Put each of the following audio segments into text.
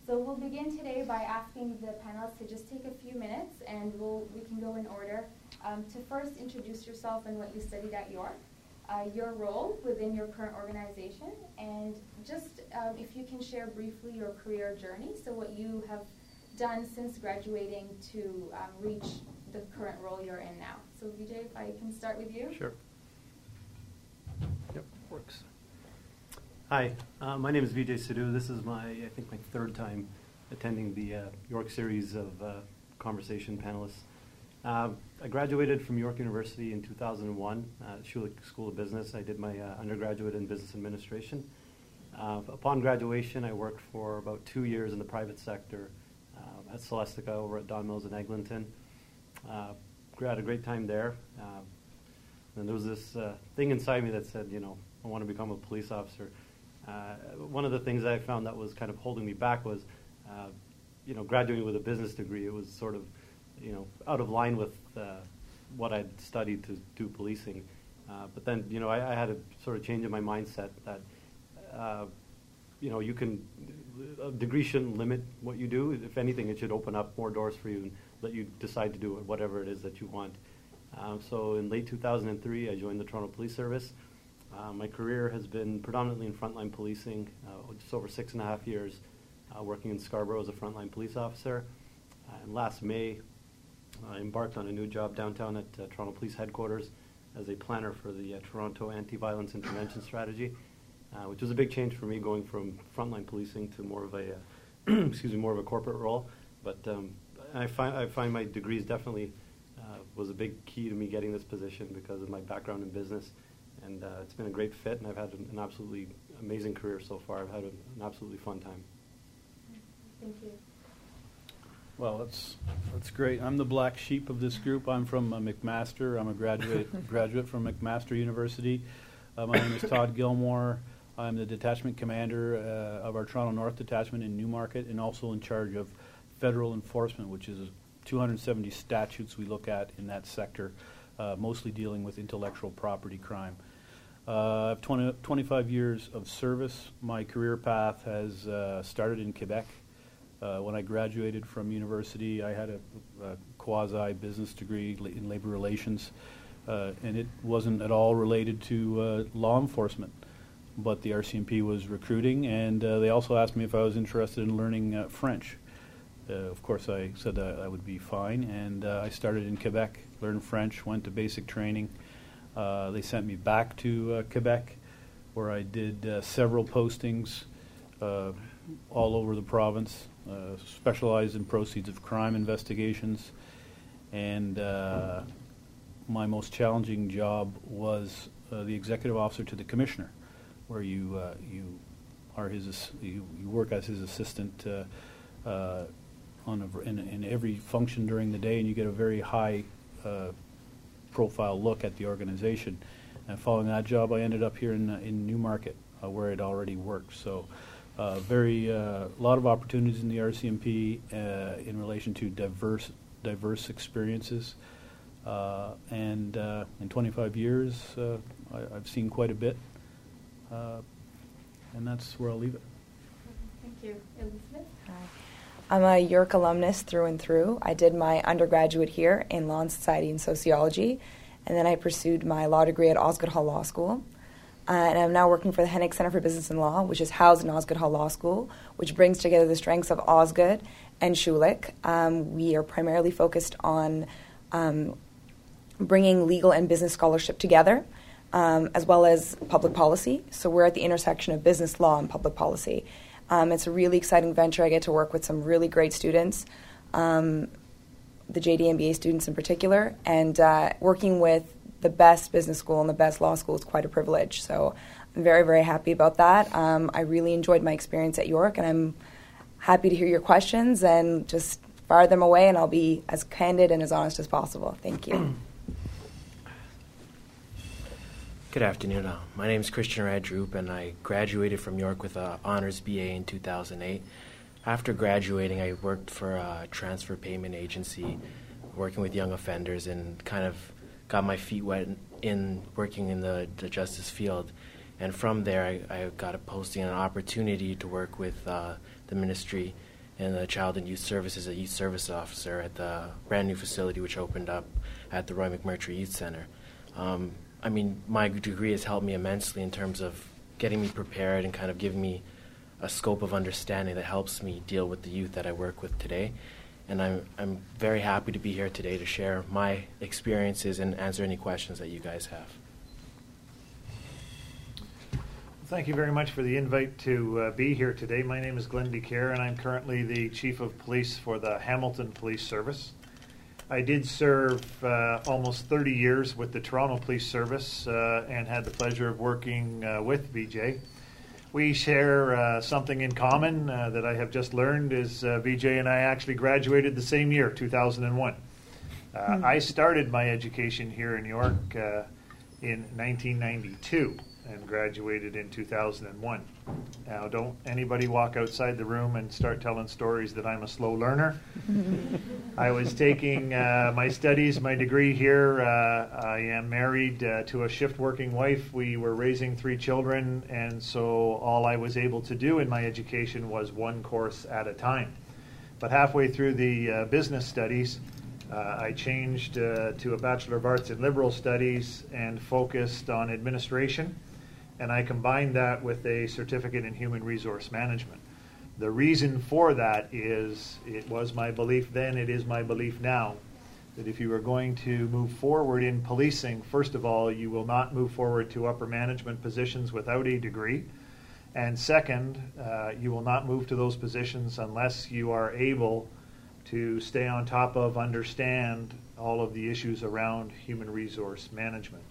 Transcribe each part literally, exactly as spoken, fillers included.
So we'll begin today by asking the panelists to just take a few minutes, and we'll, we can go in order. Um, to first introduce yourself and what you studied at York, uh, your role within your current organization, and just um, if you can share briefly your career journey, so what you have done since graduating to um, reach the current role you're in now. So Vijay, if I can start with you. Sure. Yep, works. Hi, uh, my name is Vijay Sidhu. This is my, I think, my third time attending the uh, York series of uh, conversation panelists. Uh, I graduated from York University in two thousand one, uh, Schulich School of Business. I did my uh, undergraduate in business administration. Uh, upon graduation, I worked for about two years in the private sector uh, at Celestica over at Don Mills in Eglinton. Uh, had a great time there. Uh, and there was this uh, thing inside me that said, you know, I want to become a police officer. Uh, one of the things I found that was kind of holding me back was, uh, you know, graduating with a business degree. It was sort of, you know, out of line with uh, what I'd studied to do policing. Uh, but then, you know, I, I had a sort of change in my mindset that, uh, you know, you can, a degree shouldn't limit what you do. If anything, it should open up more doors for you and let you decide to do whatever it is that you want. Um, so in late two thousand three, I joined the Toronto Police Service. Uh, my career has been predominantly in frontline policing, uh, just over six and a half years uh, working in Scarborough as a frontline police officer. Uh, and last May, I embarked on a new job downtown at uh, Toronto Police Headquarters as a planner for the uh, Toronto Anti-Violence Intervention Strategy, uh, which was a big change for me, going from frontline policing to more of a, uh, excuse me, more of a corporate role. But um, I find I find my degrees definitely uh, was a big key to me getting this position because of my background in business, and uh, it's been a great fit, and I've had an, an absolutely amazing career so far. I've had a, an absolutely fun time. Thank you. Well, that's that's great. I'm the black sheep of this group. I'm from uh, McMaster. I'm a graduate graduate from McMaster University. Uh, my name is Todd Gilmore. I'm the detachment commander uh, of our Toronto North Detachment in Newmarket, and also in charge of federal enforcement, which is two hundred seventy statutes we look at in that sector, uh, mostly dealing with intellectual property crime. Uh, I have twenty, twenty-five years of service. My career path has uh, started in Quebec. Uh, when I graduated from university, I had a, a quasi-business degree in labor relations, uh, and it wasn't at all related to uh, law enforcement. But the R C M P was recruiting, and uh, they also asked me if I was interested in learning uh, French. Uh, of course, I said that I would be fine, and uh, I started in Quebec, learned French, went to basic training. Uh, they sent me back to uh, Quebec, where I did uh, several postings uh, all over the province, uh, specialized in proceeds of crime investigations, and uh, my most challenging job was uh, the executive officer to the commissioner, where you uh, you are his you, you work as his assistant uh, uh, on a, in, in every function during the day, and you get a very high uh, profile look at the organization. And following that job, I ended up here in uh, in Newmarket, uh, where I'd already worked. So, uh, very a uh, lot of opportunities in the R C M P uh, in relation to diverse diverse experiences. Uh, and uh, in twenty-five years, uh, I, I've seen quite a bit. Uh, and that's where I'll leave it. Thank you. Elizabeth? Hi. I'm a York alumnus through and through. I did my undergraduate here in Law and Society and Sociology, and then I pursued my law degree at Osgoode Hall Law School. Uh, and I'm now working for the Hennick Center for Business and Law, which is housed in Osgoode Hall Law School, which brings together the strengths of Osgoode and Schulich. Um, we are primarily focused on um, bringing legal and business scholarship together, Um, as well as public policy. So we're at the intersection of business law and public policy. Um, it's a really exciting venture. I get to work with some really great students, um, the J D M B A students in particular, and uh, working with the best business school and the best law school is quite a privilege. So I'm very, very happy about that. Um, I really enjoyed my experience at York, and I'm happy to hear your questions and just fire them away, and I'll be as candid and as honest as possible. Thank you. Good afternoon. Uh, my name is Christian Radroop, and I graduated from York with an honors B A in two thousand eight. After graduating, I worked for a transfer payment agency, working with young offenders, and kind of got my feet wet in working in the, the justice field. And from there, I, I got a posting and an opportunity to work with uh, the ministry in the Child and Youth Services, a youth service officer at the brand new facility which opened up at the Roy McMurtry Youth Center. Um, I mean, my degree has helped me immensely in terms of getting me prepared and kind of giving me a scope of understanding that helps me deal with the youth that I work with today. And I'm, I'm very happy to be here today to share my experiences and answer any questions that you guys have. Thank you very much for the invite to uh, be here today. My name is Glenn DeCare, and I'm currently the Chief of Police for the Hamilton Police Service. I did serve uh, almost thirty years with the Toronto Police Service uh, and had the pleasure of working uh, with V J. We share uh, something in common uh, that I have just learned is uh, V J and I actually graduated the same year, two thousand one. Uh, mm-hmm. I started my education here in York uh, in nineteen ninety-two. And graduated in two thousand one. Now, don't anybody walk outside the room and start telling stories that I'm a slow learner. I was taking uh, my studies, my degree here. Uh, I am married uh, to a shift-working wife. We were raising three children, and so all I was able to do in my education was one course at a time. But halfway through the uh, business studies, Uh, I changed uh, to a Bachelor of Arts in Liberal Studies and focused on administration, and I combined that with a certificate in human resource management. The reason for that is it was my belief then, it is my belief now, that if you are going to move forward in policing, first of all, you will not move forward to upper management positions without a degree. And second, uh, you will not move to those positions unless you are able to stay on top of, understand all of the issues around human resource management.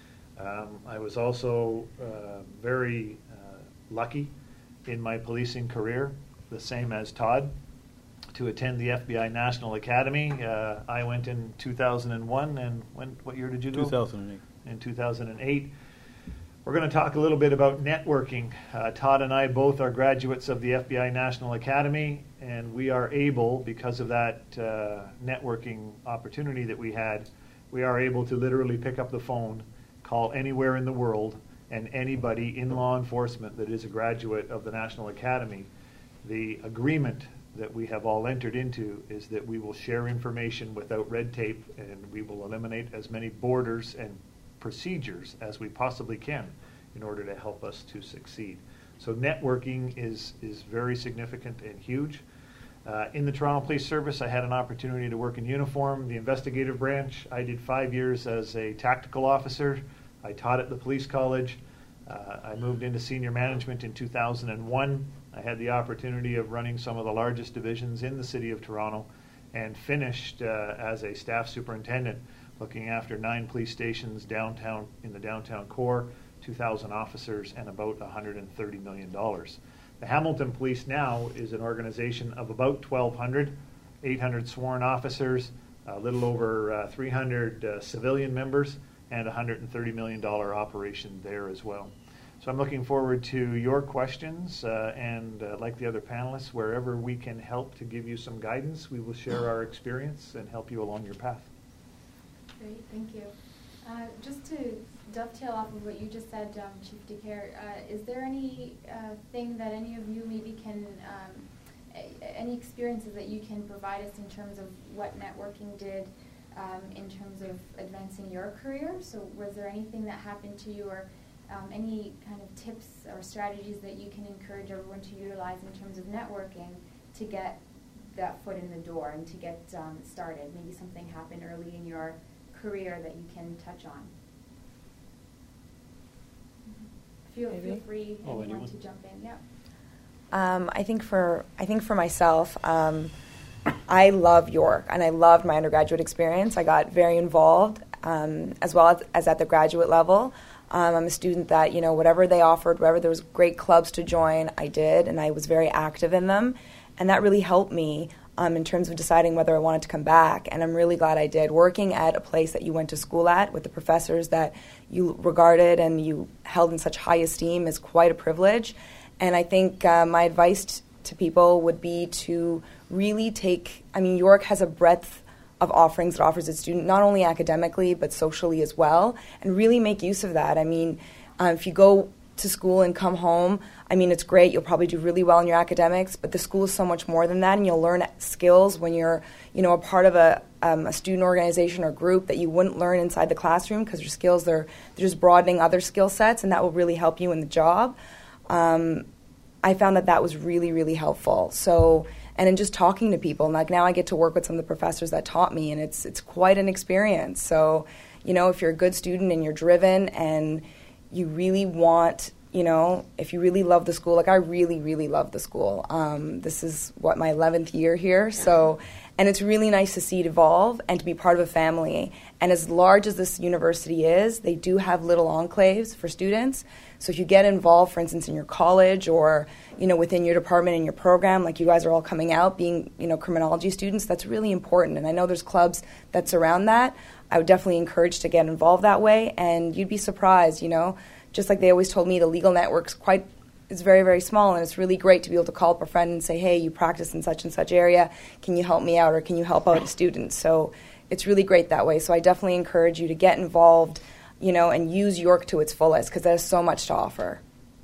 Um, I was also uh, very uh, lucky in my policing career, the same as Todd, to attend the F B I National Academy. Uh, I went in two thousand one, and when, what year did you go? two thousand eight. In two thousand eight. We're going to talk a little bit about networking. Uh, Todd and I both are graduates of the F B I National Academy, and we are able, because of that uh, networking opportunity that we had, we are able to literally pick up the phone, call anywhere in the world, and anybody in law enforcement that is a graduate of the National Academy. The agreement that we have all entered into is that we will share information without red tape, and we will eliminate as many borders and procedures as we possibly can in order to help us to succeed. So networking is, is very significant and huge. Uh, in the Toronto Police Service, I had an opportunity to work in uniform, the investigative branch. I did five years as a tactical officer. I taught at the police college. Uh, I moved into senior management in two thousand one. I had the opportunity of running some of the largest divisions in the city of Toronto and finished uh, as a staff superintendent, looking after nine police stations downtown in the downtown core, two thousand officers, and about one hundred thirty million dollars. The Hamilton Police now is an organization of about twelve hundred, eight hundred sworn officers, a little over uh, three hundred uh, civilian members, and a one hundred thirty million dollars operation there as well. So I'm looking forward to your questions, uh, and uh, like the other panelists, wherever we can help to give you some guidance, we will share our experience and help you along your path. Great, thank you. Uh, just to dovetail off of what you just said, um, Chief DeCare, uh, is there any uh, thing that any of you maybe can, um, a- any experiences that you can provide us in terms of what networking did um, in terms of advancing your career? So was there anything that happened to you, or um, any kind of tips or strategies that you can encourage everyone to utilize in terms of networking to get that foot in the door and to get um, started? Maybe something happened early in your career that you can touch on. Feel, feel free, oh, anyone, anyone to jump in. Yeah. Um, I think for I think for myself, um, I love York, and I loved my undergraduate experience. I got very involved, um, as well as, as at the graduate level. Um, I'm a student that, you know, whatever they offered, wherever there was great clubs to join, I did, and I was very active in them, and that really helped me um, in terms of deciding whether I wanted to come back, and I'm really glad I did. Working at a place that you went to school at with the professors that you regarded and you held in such high esteem is quite a privilege, and I think uh, my advice t- to people would be to really take, I mean, York has a breadth of offerings it offers its students, not only academically but socially as well, and really make use of that. I mean, uh, if you go to school and come home, I mean, it's great. You'll probably do really well in your academics, but the school is so much more than that, and you'll learn skills when you're, you know, a part of a, um, a student organization or group that you wouldn't learn inside the classroom, because your skills, they're, they're just broadening other skill sets, and that will really help you in the job. Um, I found that that was really, really helpful. So, and in just talking to people, like now I get to work with some of the professors that taught me, and it's it's quite an experience. So, you know, if you're a good student and you're driven and you really want, you know, if you really love the school, like I really, really love the school. Um, this is, what, my eleventh year here. So, and it's really nice to see it evolve and to be part of a family. And as large as this university is, they do have little enclaves for students. So if you get involved, for instance, in your college or, you know, within your department and your program, like you guys are all coming out being, you know, criminology students, that's really important. And I know there's clubs that surround that. I would definitely encourage to get involved that way, and you'd be surprised, you know. Just like they always told me, the legal network's quite, it's very, very small, and it's really great to be able to call up a friend and say, hey, you practice in such and such area, can you help me out, or can you help out a student? So it's really great that way. So I definitely encourage you to get involved, you know, and use York to its fullest, because there's so much to offer.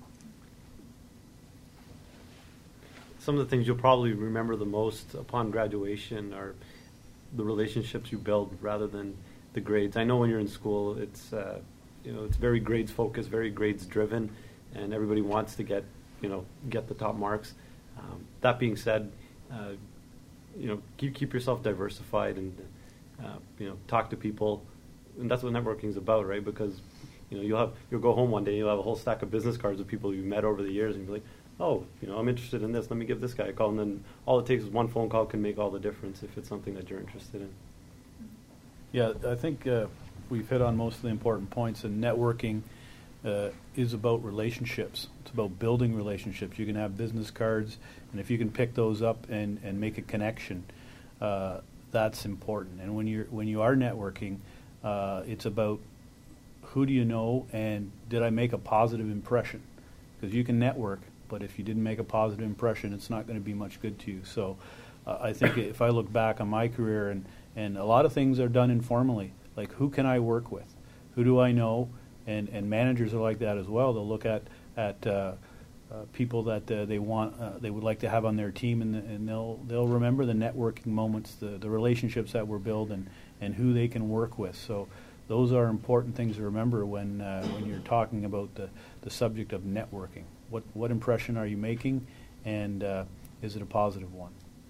Some of the things you'll probably remember the most upon graduation are the relationships you build rather than the grades. I know when you're in school, it's uh, you know it's very grades focused, very grades driven, and everybody wants to get you know get the top marks. Um, that being said, uh, you know keep keep yourself diversified and uh, you know talk to people, and that's what networking is about, right? Because you know you'll have you'll go home one day, you'll have a whole stack of business cards of people you've met over the years, and you'll be like, oh, you know I'm interested in this. Let me give this guy a call, and then all it takes is one phone call can make all the difference if it's something that you're interested in. Yeah, I think uh, we've hit on most of the important points, and networking uh, is about relationships. It's about building relationships. You can have business cards, and if you can pick those up and, and make a connection, uh, that's important. And when you're when you are networking, uh, it's about who do you know and did I make a positive impression? Because you can network, but if you didn't make a positive impression, it's not going to be much good to you. So uh, I think if I look back on my career, and, and a lot of things are done informally, like who can I work with? Who do I know? And, and managers are like that as well. They'll look at, at uh, uh, people that uh, they want, uh, they would like to have on their team, and, and they'll they'll remember the networking moments, the, the relationships that were built, and, and who they can work with. So those are important things to remember when uh, when you're talking about the, the subject of networking. What what impression are you making, and uh, is it a positive one?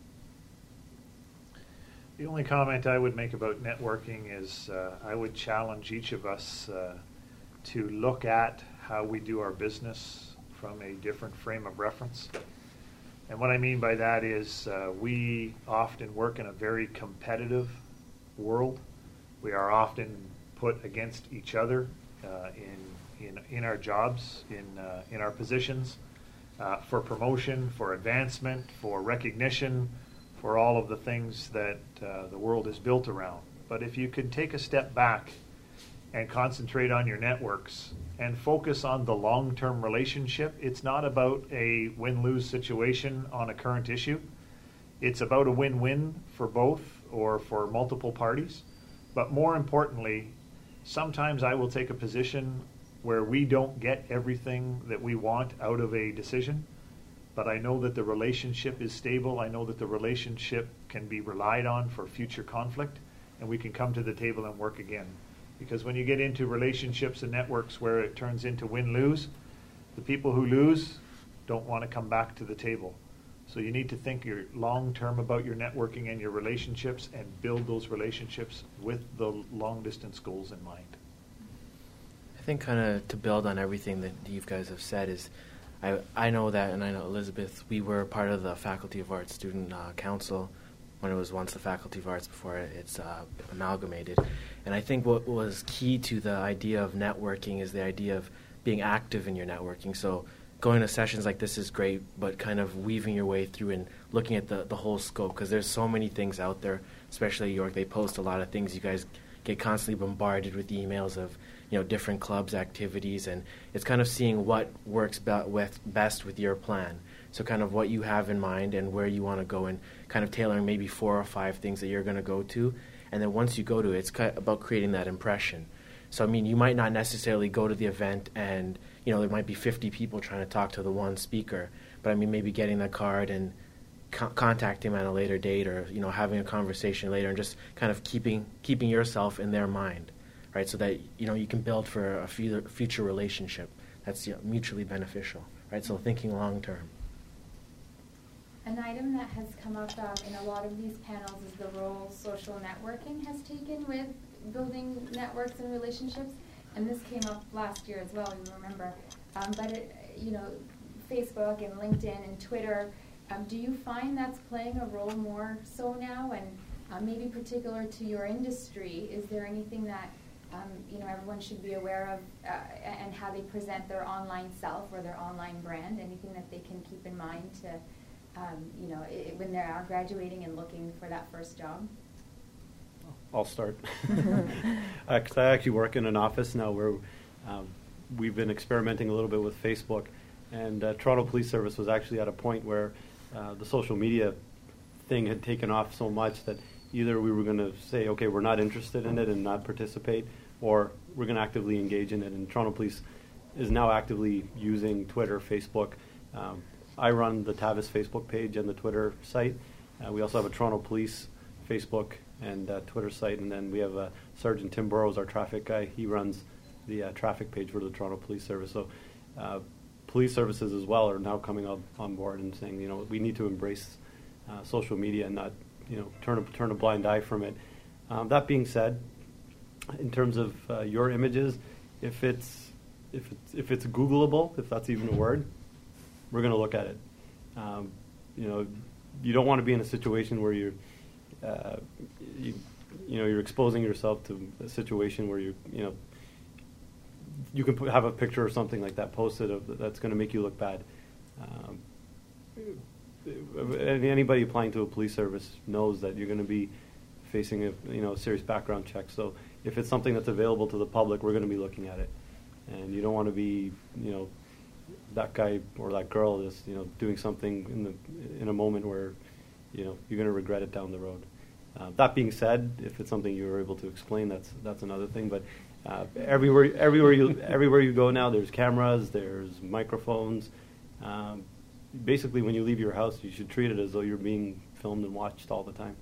The only comment I would make about networking is uh, I would challenge each of us uh, to look at how we do our business from a different frame of reference. And what I mean by that is uh, we often work in a very competitive world. We are often put against each other uh, in, in in our jobs, in uh, in our positions, uh, for promotion, for advancement, for recognition, for all of the things that uh, the world is built around. But if you could take a step back and concentrate on your networks and focus on the long-term relationship, it's not about a win-lose situation on a current issue. It's about a win-win for both or for multiple parties. But more importantly, sometimes I will take a position where we don't get everything that we want out of a decision, but I know that the relationship is stable. I know that the relationship can be relied on for future conflict, and we can come to the table and work again. Because when you get into relationships and networks where it turns into win-lose, the people who lose don't want to come back to the table. So you need to think your long-term about your networking and your relationships and build those relationships with the long-distance goals in mind. I think kind of to build on everything that you guys have said is, I I know that, and I know Elizabeth, we were part of the Faculty of Arts Student uh, Council when it was once the Faculty of Arts before it's uh, amalgamated. And I think what was key to the idea of networking is the idea of being active in your networking. So going to sessions like this is great, but kind of weaving your way through and looking at the, the whole scope, because there's so many things out there, especially York. They post a lot of things. You guys get constantly bombarded with emails of, you know, different clubs, activities, and it's kind of seeing what works be- with best with your plan. So kind of what you have in mind and where you want to go, and kind of tailoring maybe four or five things that you're going to go to. And then once you go to it, it's about creating that impression. So, I mean, you might not necessarily go to the event and, you know, there might be fifty people trying to talk to the one speaker, but I mean, maybe getting that card and co- contacting them at a later date, or, you know, having a conversation later, and just kind of keeping keeping yourself in their mind, right? So that, you know, you can build for a future, future relationship that's, you know, mutually beneficial, right? So thinking long term. An item that has come up um, in a lot of these panels is the role social networking has taken with building networks and relationships. And this came up last year as well, you remember. Um, but, it, you know, Facebook and LinkedIn and Twitter, um, do you find that's playing a role more so now? And uh, maybe particular to your industry, is there anything that, um, you know, everyone should be aware of uh, and how they present their online self or their online brand? Anything that they can keep in mind to, um, you know, I when they are graduating and looking for that first job? I'll start. uh, 'cause I actually work in an office now where um, we've been experimenting a little bit with Facebook, and uh, Toronto Police Service was actually at a point where uh, the social media thing had taken off so much that either we were going to say, okay, we're not interested in it and not participate, or we're going to actively engage in it. And Toronto Police is now actively using Twitter, Facebook. Um, I run the Tavis Facebook page and the Twitter site. Uh, we also have a Toronto Police Facebook and uh, Twitter site, and then we have uh, Sergeant Tim Burrows, our traffic guy. He runs the uh, traffic page for the Toronto Police Service. So uh, police services as well are now coming up on board and saying, you know, we need to embrace uh, social media and not, you know, turn a, turn a blind eye from it. Um, that being said, in terms of uh, your images, if it's if it's if it's Googleable, if that's even a word, we're going to look at it. Um, you know, you don't want to be in a situation where you're Uh, you, you know, you're exposing yourself to a situation where you, you know, you can put, have a picture or something like that posted of, that's going to make you look bad. Um, anybody applying to a police service knows that you're going to be facing a, you know, a serious background check. So if it's something that's available to the public, we're going to be looking at it, and you don't want to be, you know, that guy or that girl is, you know, doing something in the in a moment where, you know, you're going to regret it down the road. Uh, that being said, if it's something you were able to explain, that's that's another thing. But uh, everywhere, everywhere you everywhere you go now, there's cameras, there's microphones. Um, basically, when you leave your house, you should treat it as though you're being filmed and watched all the time.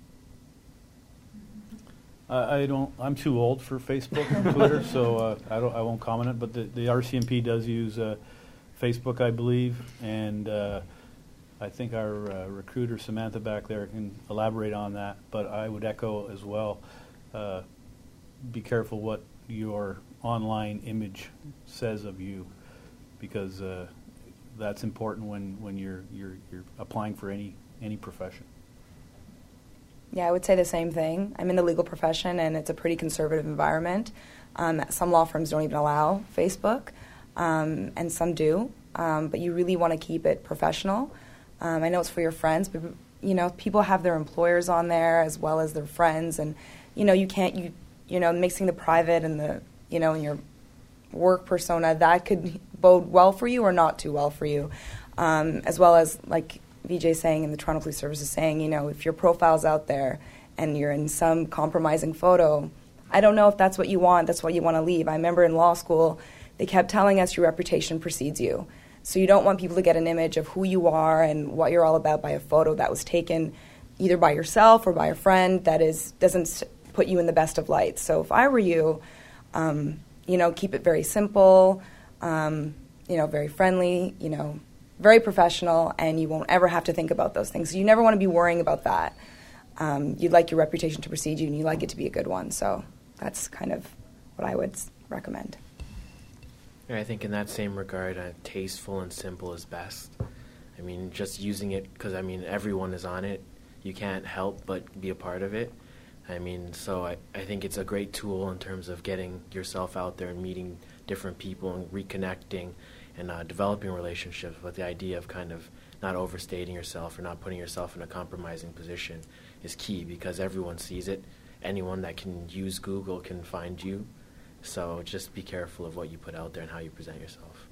Uh, I don't. I'm too old for Facebook and Twitter, so uh, I don't. I won't comment it. But the, the R C M P does use uh, Facebook, I believe, and. Uh, I think our uh, recruiter, Samantha, back there can elaborate on that, but I would echo as well, uh, be careful what your online image says of you, because uh, that's important when, when you're, you're, you're applying for any, any profession. Yeah, I would say the same thing. I'm in the legal profession, and it's a pretty conservative environment. Um, some law firms don't even allow Facebook, um, and some do, um, but you really want to keep it professional. Um, I know it's for your friends, but, you know, people have their employers on there as well as their friends, and, you know, you can't, you you know, mixing the private and the, you know, and your work persona, that could bode well for you or not too well for you, um, as well as, like Vijay's saying and the Toronto Police Service is saying, you know, if your profile's out there and you're in some compromising photo, I don't know if that's what you want, that's what you want to leave. I remember in law school, they kept telling us your reputation precedes you. So you don't want people to get an image of who you are and what you're all about by a photo that was taken either by yourself or by a friend that is doesn't put you in the best of lights. So if I were you, um, you know, keep it very simple, um, you know, very friendly, you know, very professional, and you won't ever have to think about those things. So you never want to be worrying about that. Um, you'd like your reputation to precede you, and you like it to be a good one. So that's kind of what I would recommend. I think in that same regard, uh, tasteful and simple is best. I mean, just using it because, I mean, everyone is on it. You can't help but be a part of it. I mean, so I, I think it's a great tool in terms of getting yourself out there and meeting different people and reconnecting and uh, developing relationships. But the idea of kind of not overstating yourself or not putting yourself in a compromising position is key, because everyone sees it. Anyone that can use Google can find you. So just be careful of what you put out there and how you present yourself.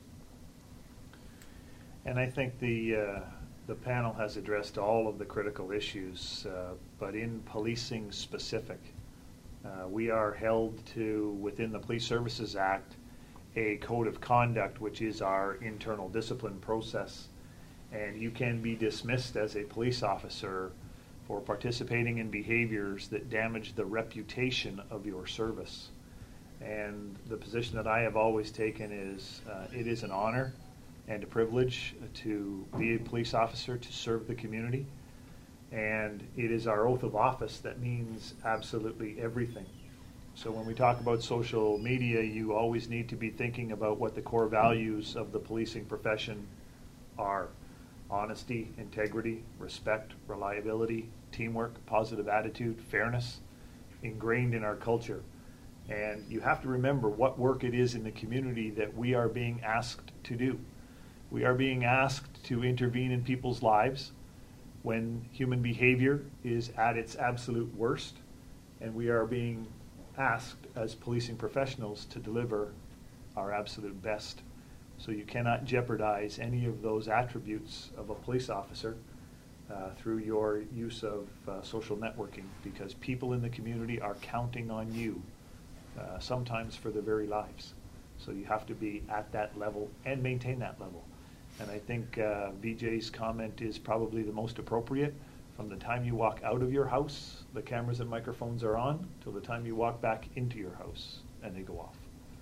And I think the uh, the panel has addressed all of the critical issues, uh, but in policing specific, Uh, we are held to, within the Police Services Act, a code of conduct, which is our internal discipline process. And you can be dismissed as a police officer for participating in behaviors that damage the reputation of your service. And the position that I have always taken is uh, it is an honor and a privilege to be a police officer, to serve the community. And it is our oath of office that means absolutely everything. So when we talk about social media, you always need to be thinking about what the core values of the policing profession are. Honesty, integrity, respect, reliability, teamwork, positive attitude, fairness, ingrained in our culture. And you have to remember what work it is in the community that we are being asked to do. We are being asked to intervene in people's lives when human behavior is at its absolute worst, and we are being asked as policing professionals to deliver our absolute best. So you cannot jeopardize any of those attributes of a police officer uh, through your use of uh, social networking, because people in the community are counting on you, uh, sometimes for their very lives. So you have to be at that level and maintain that level. And I think uh, V J's comment is probably the most appropriate. From the time you walk out of your house, the cameras and microphones are on, till the time you walk back into your house, and they go off.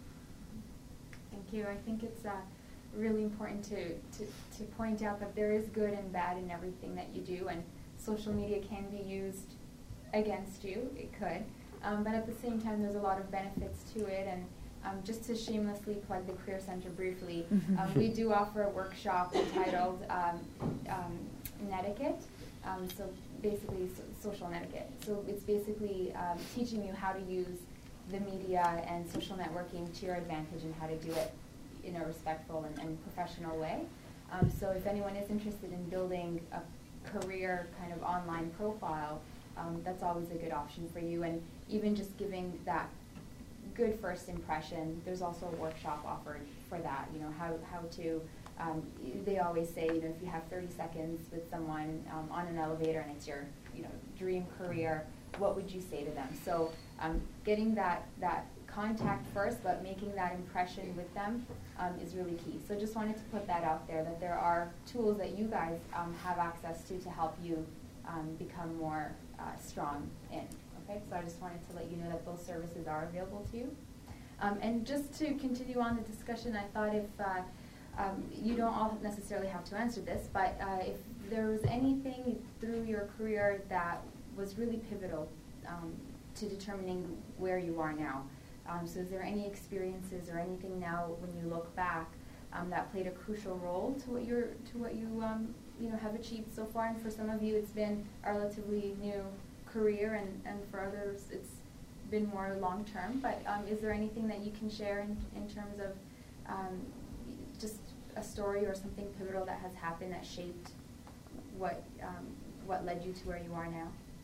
Thank you. I think it's uh, really important to, to, to point out that there is good and bad in everything that you do, and social media can be used against you. It could. Um, but at the same time, there's a lot of benefits to it. And Um, just to shamelessly plug the Career Center briefly, um, we do offer a workshop entitled um, um, Netiquette, um, so basically so, social netiquette. So it's basically um, teaching you how to use the media and social networking to your advantage and how to do it in a respectful and, and professional way. Um, so if anyone is interested in building a career kind of online profile, um, that's always a good option for you. And even just giving that good first impression, there's also a workshop offered for that, you know, how, how to, um, they always say, you know, if you have thirty seconds with someone um, on an elevator and it's your, you know, dream career, what would you say to them? So um, getting that, that contact first, but making that impression with them um, is really key. So just wanted to put that out there, that there are tools that you guys um, have access to to help you um, become more uh, strong in. Okay, so I just wanted to let you know that those services are available to you. Um, and just to continue on the discussion, I thought if uh, um, you don't all necessarily have to answer this, but uh, if there was anything through your career that was really pivotal um, to determining where you are now. Um, so is there any experiences or anything now when you look back um, that played a crucial role to what you're to what you um, you know have achieved so far? And for some of you, it's been a relatively new career, and, and for others it's been more long term, but um, is there anything that you can share in, in terms of um, just a story or something pivotal that has happened that shaped what um, what led you to where you are now?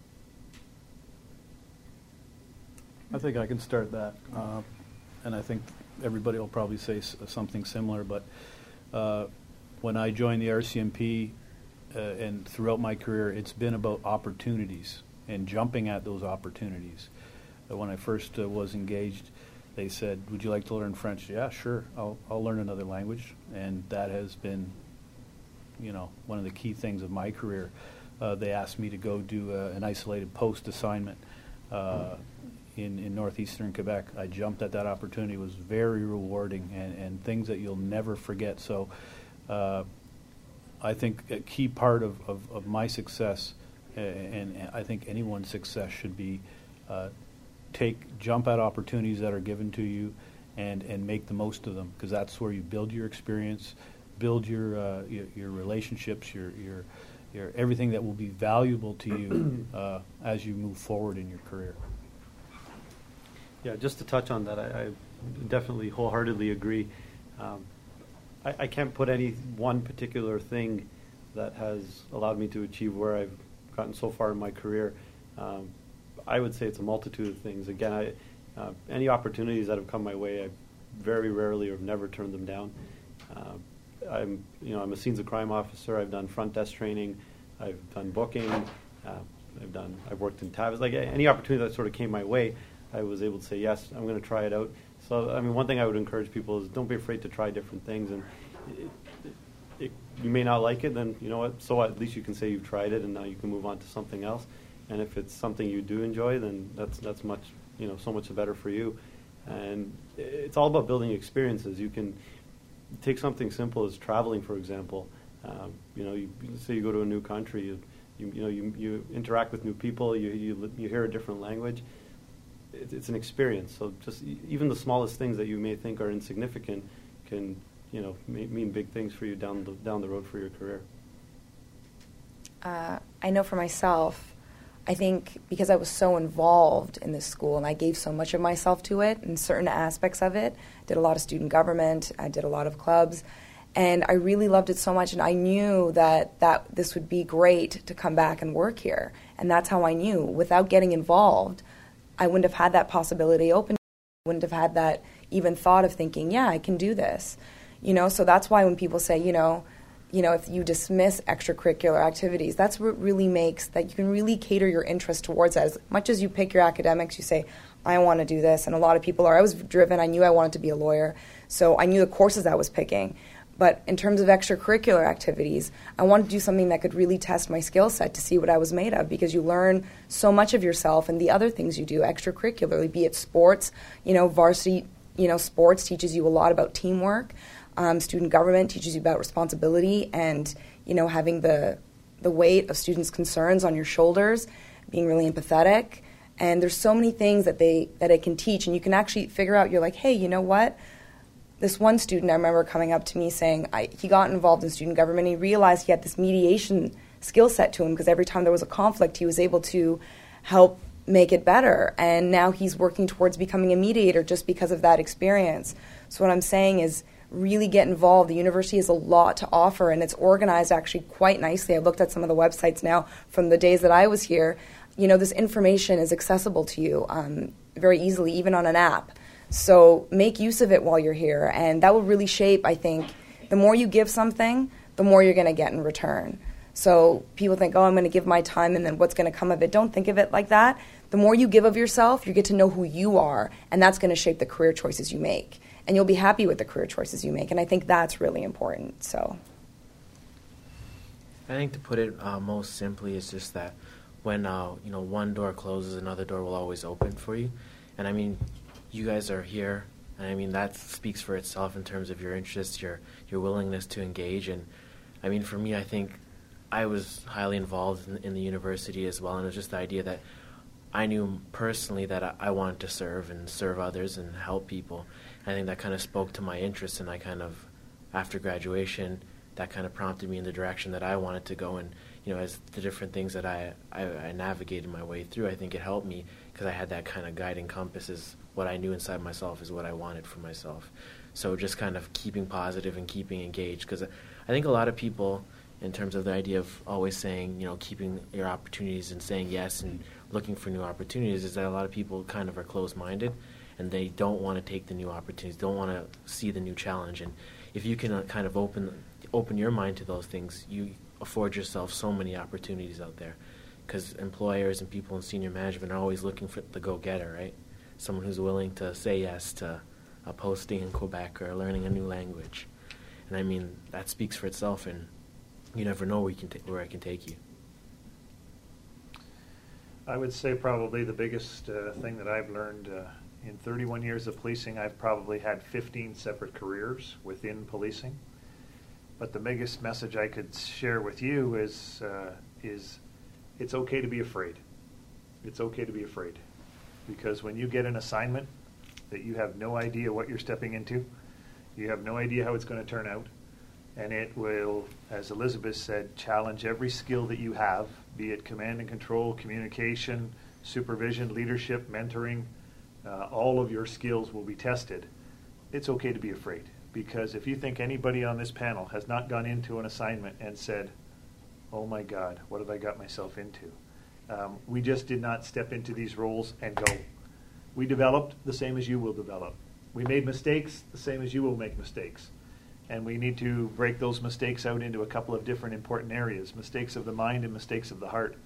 I think I can start that, uh, and I think everybody will probably say s- something similar, but uh, when I joined the R C M P uh, and throughout my career, it's been about opportunities and jumping at those opportunities. Uh, when I first uh, was engaged, they said, "Would you like to learn French?" Yeah, sure. I'll, I'll learn another language, and that has been, you know, one of the key things of my career. Uh, they asked me to go do uh, an isolated post assignment uh, in, in northeastern Quebec. I jumped at that opportunity. It was very rewarding, and, and things that you'll never forget. So uh, I think a key part of, of, of my success, uh, and, and I think anyone's success, should be uh, take jump at opportunities that are given to you and, and make the most of them, because that's where you build your experience, build your uh, your, your relationships, your, your your everything that will be valuable to you uh, as you move forward in your career. Yeah, just to touch on that, I, I definitely wholeheartedly agree. Um, I, I can't put any one particular thing that has allowed me to achieve where I've gotten so far in my career. Um, I would say it's a multitude of things. Again, I, uh, any opportunities that have come my way, I very rarely or never turned them down. Uh, I'm, you know, I'm a scenes of crime officer. I've done front desk training. I've done booking. Uh, I've done. I've worked in Tavis. Like any opportunity that sort of came my way, I was able to say, yes, I'm going to try it out. So, I mean, one thing I would encourage people is don't be afraid to try different things. And it, it, it, you may not like it, then, you know what, so at least you can say you've tried it and now you can move on to something else. And if it's something you do enjoy, then that's that's much, you know, so much better for you. And it's all about building experiences. You can take something simple as traveling, for example. Um, you know, you, say you go to a new country, you, you, you know, you, you interact with new people, you, you, you hear a different language. It, it's an experience. So just e- even the smallest things that you may think are insignificant can, you know, may, mean big things for you down the, down the road for your career. Uh, I know for myself, I think because I was so involved in this school and I gave so much of myself to it and certain aspects of it, did a lot of student government, I did a lot of clubs, and I really loved it so much, and I knew that, that this would be great to come back and work here. And that's how I knew. Without getting involved, I wouldn't have had that possibility open. I wouldn't have had that even thought of thinking, yeah, I can do this. You know, so that's why when people say, you know, you know, if you dismiss extracurricular activities, that's what really makes that you can really cater your interest towards that. As much as you pick your academics, you say, I want to do this. And a lot of people are. I was driven. I knew I wanted to be a lawyer. So I knew the courses I was picking. But in terms of extracurricular activities, I wanted to do something that could really test my skill set to see what I was made of, because you learn so much of yourself and the other things you do extracurricularly, be it sports. You know, varsity, you know, sports teaches you a lot about teamwork. Um, student government teaches you about responsibility and, you know, having the the weight of students' concerns on your shoulders, being really empathetic. And there's so many things that they that it can teach, and you can actually figure out, you're like, hey, you know what? This one student, I remember coming up to me saying I, he got involved in student government. He realized he had this mediation skill set to him because every time there was a conflict, he was able to help make it better. And now he's working towards becoming a mediator just because of that experience. So what I'm saying is really get involved. The university has a lot to offer, and it's organized actually quite nicely. I've looked at some of the websites now from the days that I was here. You know, this information is accessible to you um, very easily, even on an app. So make use of it while you're here, and that will really shape, I think, the more you give something, the more you're going to get in return. So people think, oh, I'm going to give my time, and then what's going to come of it? Don't think of it like that. The more you give of yourself, you get to know who you are, and that's going to shape the career choices you make. And you'll be happy with the career choices you make, and I think that's really important. So, I think to put it uh, most simply is just that when uh, you know one door closes, another door will always open for you. And I mean, you guys are here, and I mean that speaks for itself in terms of your interests, your your willingness to engage. And I mean, for me, I think I was highly involved in, in the university as well, and it was just the idea that I knew personally that I, I wanted to serve and serve others and help people. I think that kind of spoke to my interests, and I kind of, after graduation, that kind of prompted me in the direction that I wanted to go. And, you know, as the different things that I, I, I navigated my way through, I think it helped me because I had that kind of guiding compass is what I knew inside myself is what I wanted for myself. So just kind of keeping positive and keeping engaged, because I think a lot of people, in terms of the idea of always saying, you know, keeping your opportunities and saying yes and looking for new opportunities, is that a lot of people kind of are closed-minded, and they don't want to take the new opportunities, don't want to see the new challenge. And if you can uh, kind of open open your mind to those things, you afford yourself so many opportunities out there. Because employers and people in senior management are always looking for the go-getter, right? Someone who's willing to say yes to a posting in Quebec or learning a new language. And I mean, that speaks for itself, and you never know where, you can ta- where it can take you. I would say probably the biggest uh, thing that I've learned uh, in thirty-one years of policing, I've probably had fifteen separate careers within policing. But the biggest message I could share with you is uh, is it's okay to be afraid. It's okay to be afraid. Because when you get an assignment that you have no idea what you're stepping into, you have no idea how it's going to turn out, and it will, as Elizabeth said, challenge every skill that you have, be it command and control, communication, supervision, leadership, mentoring, uh, all of your skills will be tested. It's okay to be afraid, because if you think anybody on this panel has not gone into an assignment and said, oh my God, what have I got myself into? Um, we just did not step into these roles and go. We developed the same as you will develop. We made mistakes the same as you will make mistakes. And we need to break those mistakes out into a couple of different important areas, mistakes of the mind and mistakes of the heart.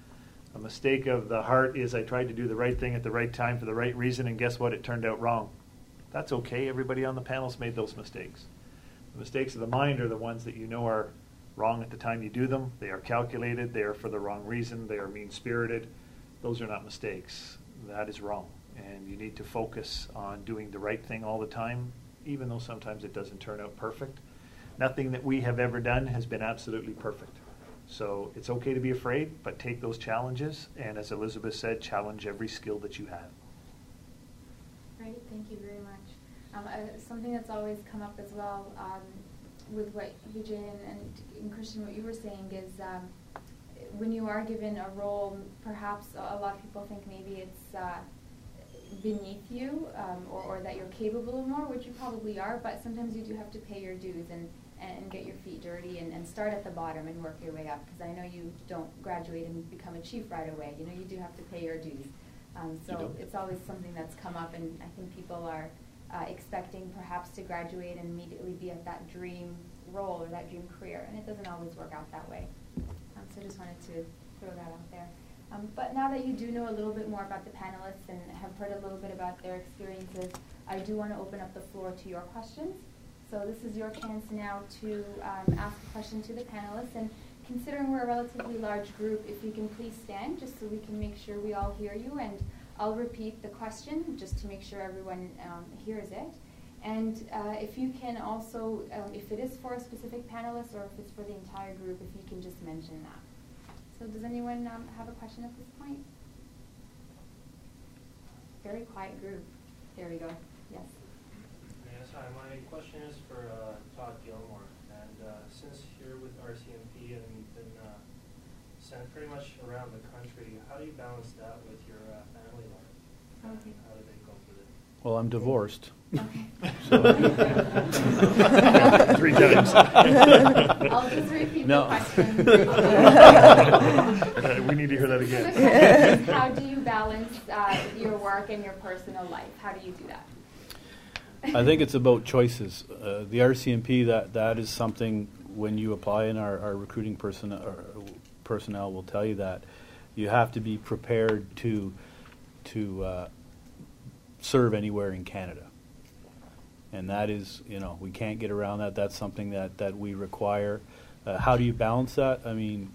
A mistake of the heart is I tried to do the right thing at the right time for the right reason, and guess what? It turned out wrong. That's okay. Everybody on the panel's made those mistakes. The mistakes of the mind are the ones that you know are wrong at the time you do them. They are calculated. They are for the wrong reason. They are mean-spirited. Those are not mistakes. That is wrong. And you need to focus on doing the right thing all the time, even though sometimes it doesn't turn out perfect. Nothing that we have ever done has been absolutely perfect. So it's okay to be afraid, but take those challenges. And as Elizabeth said, challenge every skill that you have. Great, thank you very much. Um, uh, something that's always come up as well um, with what Vijay and, and, and Christian, what you were saying is um, when you are given a role, perhaps a, a lot of people think maybe it's uh, beneath you um, or, or that you're capable of more, which you probably are, but sometimes you do have to pay your dues and, and get your feet dirty and, and start at the bottom and work your way up, because I know you don't graduate and become a chief right away. You know, you do have to pay your dues. Um, so it's always something that's come up, and I think people are uh, expecting perhaps to graduate and immediately be at that dream role or that dream career, and it doesn't always work out that way. Um, so I just wanted to throw that out there. Um, but now that you do know a little bit more about the panelists and have heard a little bit about their experiences, I do want to open up the floor to your questions. So this is your chance now to um, ask a question to the panelists. And considering we're a relatively large group, if you can please stand just so we can make sure we all hear you. And I'll repeat the question just to make sure everyone um, hears it. And uh, if you can also, um, if it is for a specific panelist or if it's for the entire group, if you can just mention that. So does anyone um, have a question at this point? Very quiet group. There we go. Yes. Yes, hi. My question is for uh, Todd Gilmore. And uh, since you're with R C M P and you've been uh, sent pretty much around the country, how do you balance that with your uh, family life? Okay. How do they cope with it? Well, I'm divorced. Okay. Three times. I'll just repeat No. the question. Uh, we need to hear that The again. question is, how do you balance uh, your work and your personal life? How do you do that? I think it's about choices. Uh, the R C M P, that, that is something when you apply, and our, our recruiting person, or personnel will tell you that, you have to be prepared to, to uh, serve anywhere in Canada. And that is, you know, we can't get around that. That's something that, that we require. Uh, how do you balance that? I mean,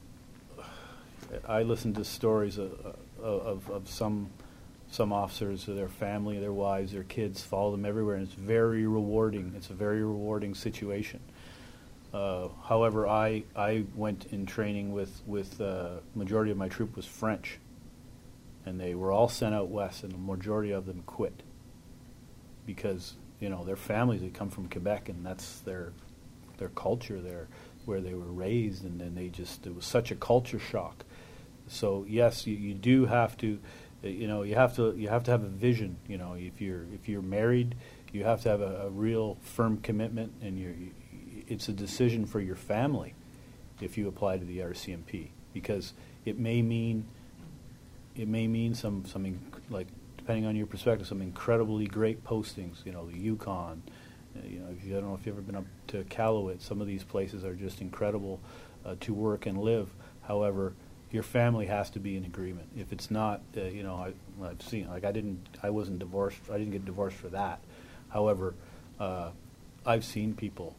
I listen to stories of, of, of some some officers, their family, their wives, their kids follow them everywhere, and it's very rewarding. It's a very rewarding situation. Uh, however, I I went in training with with uh, majority of my troop was French, and they were all sent out west, and the majority of them quit because you know their families, they come from Quebec, and that's their their culture there, where they were raised, and then they just it was such a culture shock. So yes, you, you do have to. You know, you have to you have to have a vision. You know, if you're if you're married, you have to have a, a real firm commitment, and you're, you, it's a decision for your family if you apply to the R C M P, because it may mean it may mean some some inc- like depending on your perspective, some incredibly great postings. You know, the Yukon. Uh, you know, if you, I don't know if you've ever been up to Iqaluit. Some of these places are just incredible uh, to work and live. However, your family has to be in agreement. If it's not, uh, you know, I, I've seen, like I didn't, I wasn't divorced, I didn't get divorced for that. However, uh, I've seen people,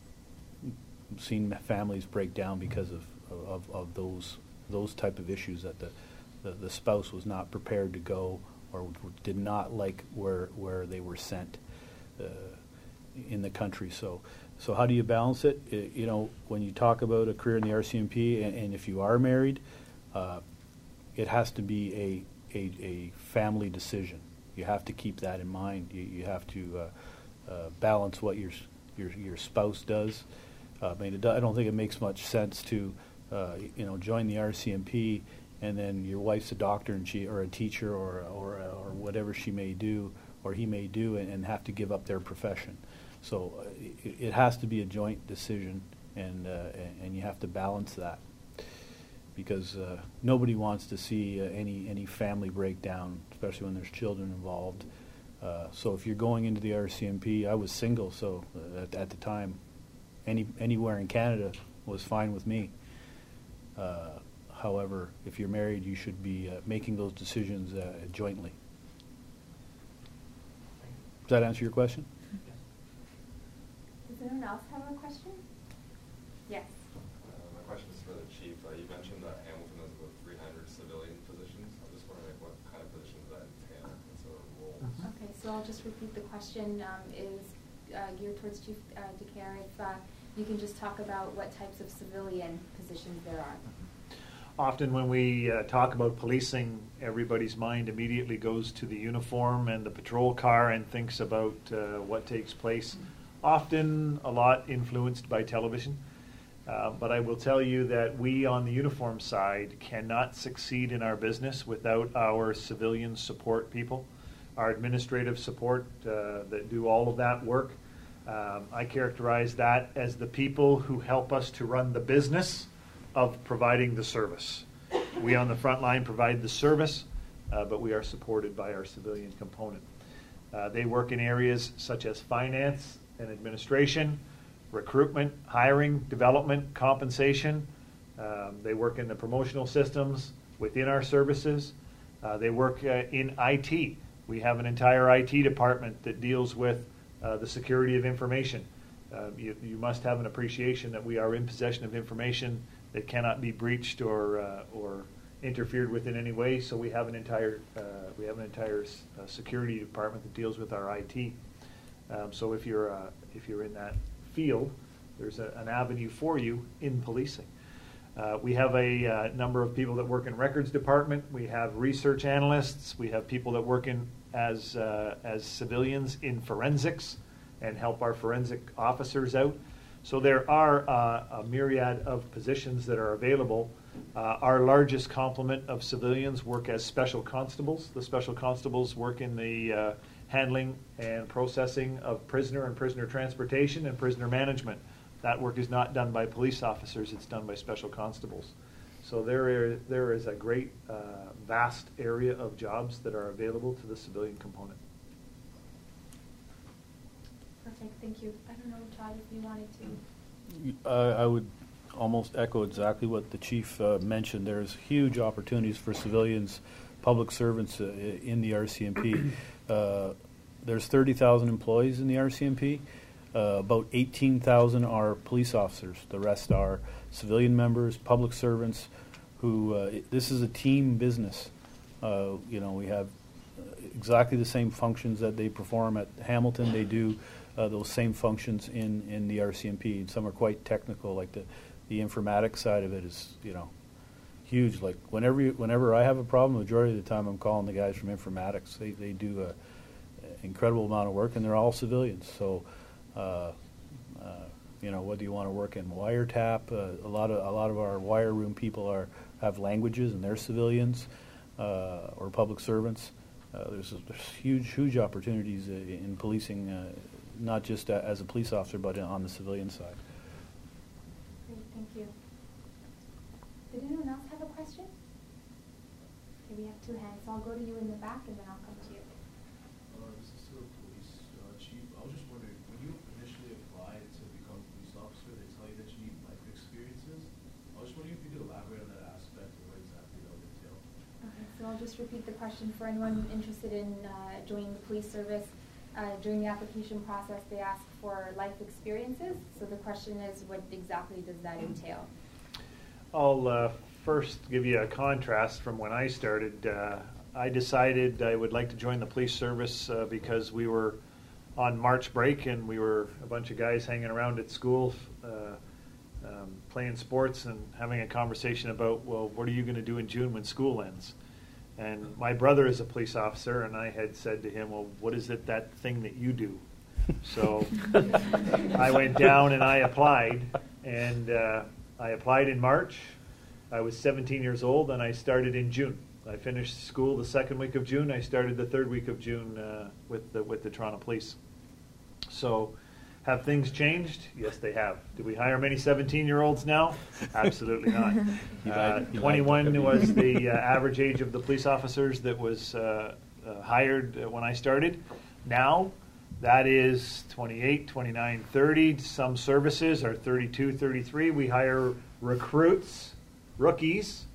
seen families break down because of, of, of those those type of issues, that the, the, the spouse was not prepared to go or did not like where where they were sent uh, in the country. So. So how do you balance it? it? You know, when you talk about a career in the R C M P, and, and if you are married, uh, it has to be a, a a family decision. You have to keep that in mind. You, you have to uh, uh, balance what your your your spouse does. Uh, I mean, it do, I don't think it makes much sense to uh, you know join the R C M P and then your wife's a doctor and she or a teacher or or or whatever she may do or he may do, and, and have to give up their profession. So uh, it, it has to be a joint decision, and, uh, and and you have to balance that, because uh, nobody wants to see uh, any any family breakdown, especially when there's children involved. Uh, so if you're going into the R C M P, I was single, so uh, at, at the time, any anywhere in Canada was fine with me. Uh, however, if you're married, you should be uh, making those decisions uh, jointly. Does that answer your question? Does anyone else have a question? Yes. Uh, my question is for the chief. Uh, you mentioned that Hamilton has about three hundred civilian positions. I'm just wondering, like, what kind of positions that entail and sort of roles. Okay, so I'll just repeat the question. Um, is uh, geared towards Chief uh, DeCare. If uh, you can just talk about what types of civilian positions there are. Often when we uh, talk about policing, everybody's mind immediately goes to the uniform and the patrol car and thinks about uh, what takes place. Often a lot influenced by television. Uh, but I will tell you that we on the uniform side cannot succeed in our business without our civilian support people, our administrative support uh, that do all of that work. Um, I characterize that as the people who help us to run the business of providing the service. We on the front line provide the service, uh, but we are supported by our civilian component. Uh, they work in areas such as finance and administration, recruitment, hiring, development, compensation. Um, they work in the promotional systems within our services. Uh, they work uh, in I T. We have an entire I T department that deals with uh, the security of information. Uh, you, you must have an appreciation that we are in possession of information that cannot be breached or uh, or interfered with in any way. So we have an entire uh, we have an entire uh, security department that deals with our I T. Um, so if you're uh, if you're in that field, there's a, an avenue for you in policing. Uh, we have a uh, number of people that work in records department. We have research analysts. We have people that work in as uh, as civilians in forensics and help our forensic officers out. So there are uh, a myriad of positions that are available. Uh, our largest complement of civilians work as special constables. The special constables work in the uh, handling and processing of prisoner and prisoner transportation and prisoner management. That work is not done by police officers, it's done by special constables. So there is, there is a great, uh, vast area of jobs that are available to the civilian component. Perfect, thank you. I don't know, Todd, if you wanted to. Uh, I would almost echo exactly what the chief uh, mentioned. There's huge opportunities for civilians, public servants uh, in the R C M P. Uh, there's thirty thousand employees in the R C M P. Uh, about eighteen thousand are police officers. The rest are civilian members, public servants, who, uh, it, this is a team business. Uh, you know, we have exactly the same functions that they perform at Hamilton. They do uh, those same functions in, in the R C M P. And some are quite technical, like the, the informatics side of it is, you know, huge. Like whenever you, whenever I have a problem, the majority of the time I'm calling the guys from informatics. They, they do a, a incredible amount of work, and they're all civilians. So, uh, uh, you know, whether you want to work in wiretap, uh, a lot of a lot of our wire room people are have languages, and they're civilians uh, or public servants. Uh, there's, there's huge, huge opportunities uh, in policing, uh, not just uh, as a police officer, but on the civilian side. Great, thank you. Did anyone else have a question? Okay, we have two hands, so I'll go to you in the back, and then I'll come to you. Uh, this is to the police uh, chief. I was just wondering, when you initially applied to become a police officer, they tell you that you need life experiences. I was just wondering if you could elaborate on that aspect and what exactly that would entail. Okay, so I'll just repeat the question for anyone interested in uh, joining the police service. Uh, during the application process, they ask for life experiences. So the question is, what exactly does that entail? I'll uh, first give you a contrast from when I started. Uh, I decided I would like to join the police service uh, because we were on March break and we were a bunch of guys hanging around at school uh, um, playing sports and having a conversation about, well, what are you going to do in June when school ends? And my brother is a police officer, and I had said to him, well, what is it, that thing that you do? So I went down and I applied, and uh, I applied in March. I was seventeen years old, and I started in June. I finished school the second week of June. I started the third week of June uh, with the with the Toronto Police. So, have things changed? Yes, they have. Do we hire many seventeen-year-olds now? Absolutely not. Uh, twenty-one was the uh, average age of the police officers that was uh, uh, hired uh, when I started. Now, that is twenty-eight, twenty-nine, thirty. Some services are thirty-two, thirty-three. We hire recruits, rookies,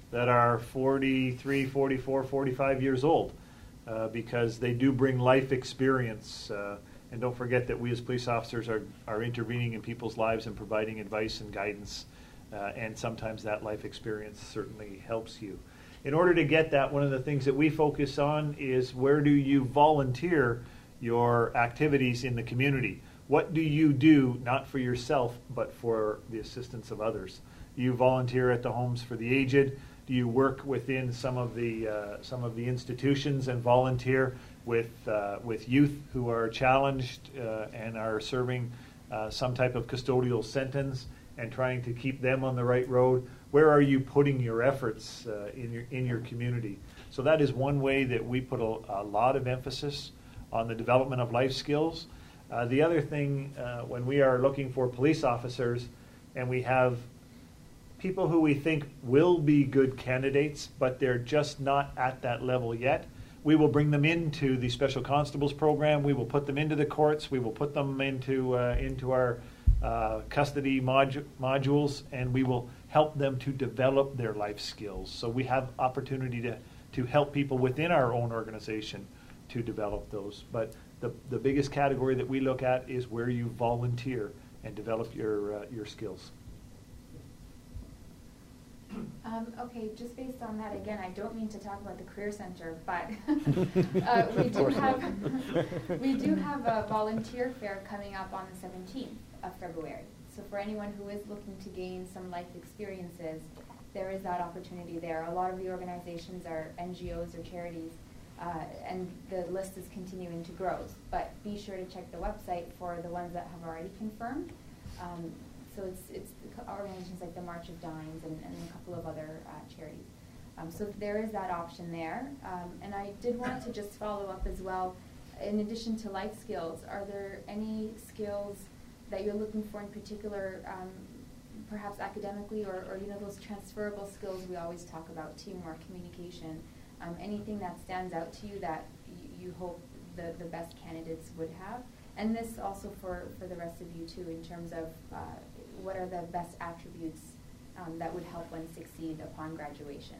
that are forty-three, forty-four, forty-five years old uh, because they do bring life experience. Uh, and don't forget that we as police officers are, are intervening in people's lives and providing advice and guidance. Uh, and sometimes that life experience certainly helps you. In order to get that, one of the things that we focus on is where do you volunteer your activities in the community? What do you do, not for yourself, but for the assistance of others? Do you volunteer at the Homes for the Aged? Do you work within some of the uh, some of the institutions and volunteer with uh, with youth who are challenged uh, and are serving uh, some type of custodial sentence and trying to keep them on the right road? Where are you putting your efforts uh, in your in your community? So that is one way that we put a, a lot of emphasis on the development of life skills. Uh, the other thing, uh, when we are looking for police officers and we have people who we think will be good candidates, but they're just not at that level yet, we will bring them into the Special Constables program. We will put them into the courts. We will put them into uh, into our uh, custody modu- modules, and we will help them to develop their life skills. So we have opportunity to, to help people within our own organization to develop those. But the, the biggest category that we look at is where you volunteer and develop your uh, your skills. Um, okay, just based on that, again, I don't mean to talk about the Career Center, but uh, we do have we do have a volunteer fair coming up on the seventeenth of February. So for anyone who is looking to gain some life experiences, there is that opportunity there. A lot of the organizations are N G Os or charities, uh, and the list is continuing to grow. But be sure to check the website for the ones that have already confirmed. Um, So it's it's organizations like the March of Dimes and, and a couple of other uh, charities. Um, so there is that option there. Um, and I did want to just follow up as well. In addition to life skills, are there any skills that you're looking for in particular, um, perhaps academically, or, or you know those transferable skills we always talk about, teamwork, communication? Um, anything that stands out to you that y- you hope the, the best candidates would have? And this also for, for the rest of you too, in terms of uh, what are the best attributes um, that would help one succeed upon graduation?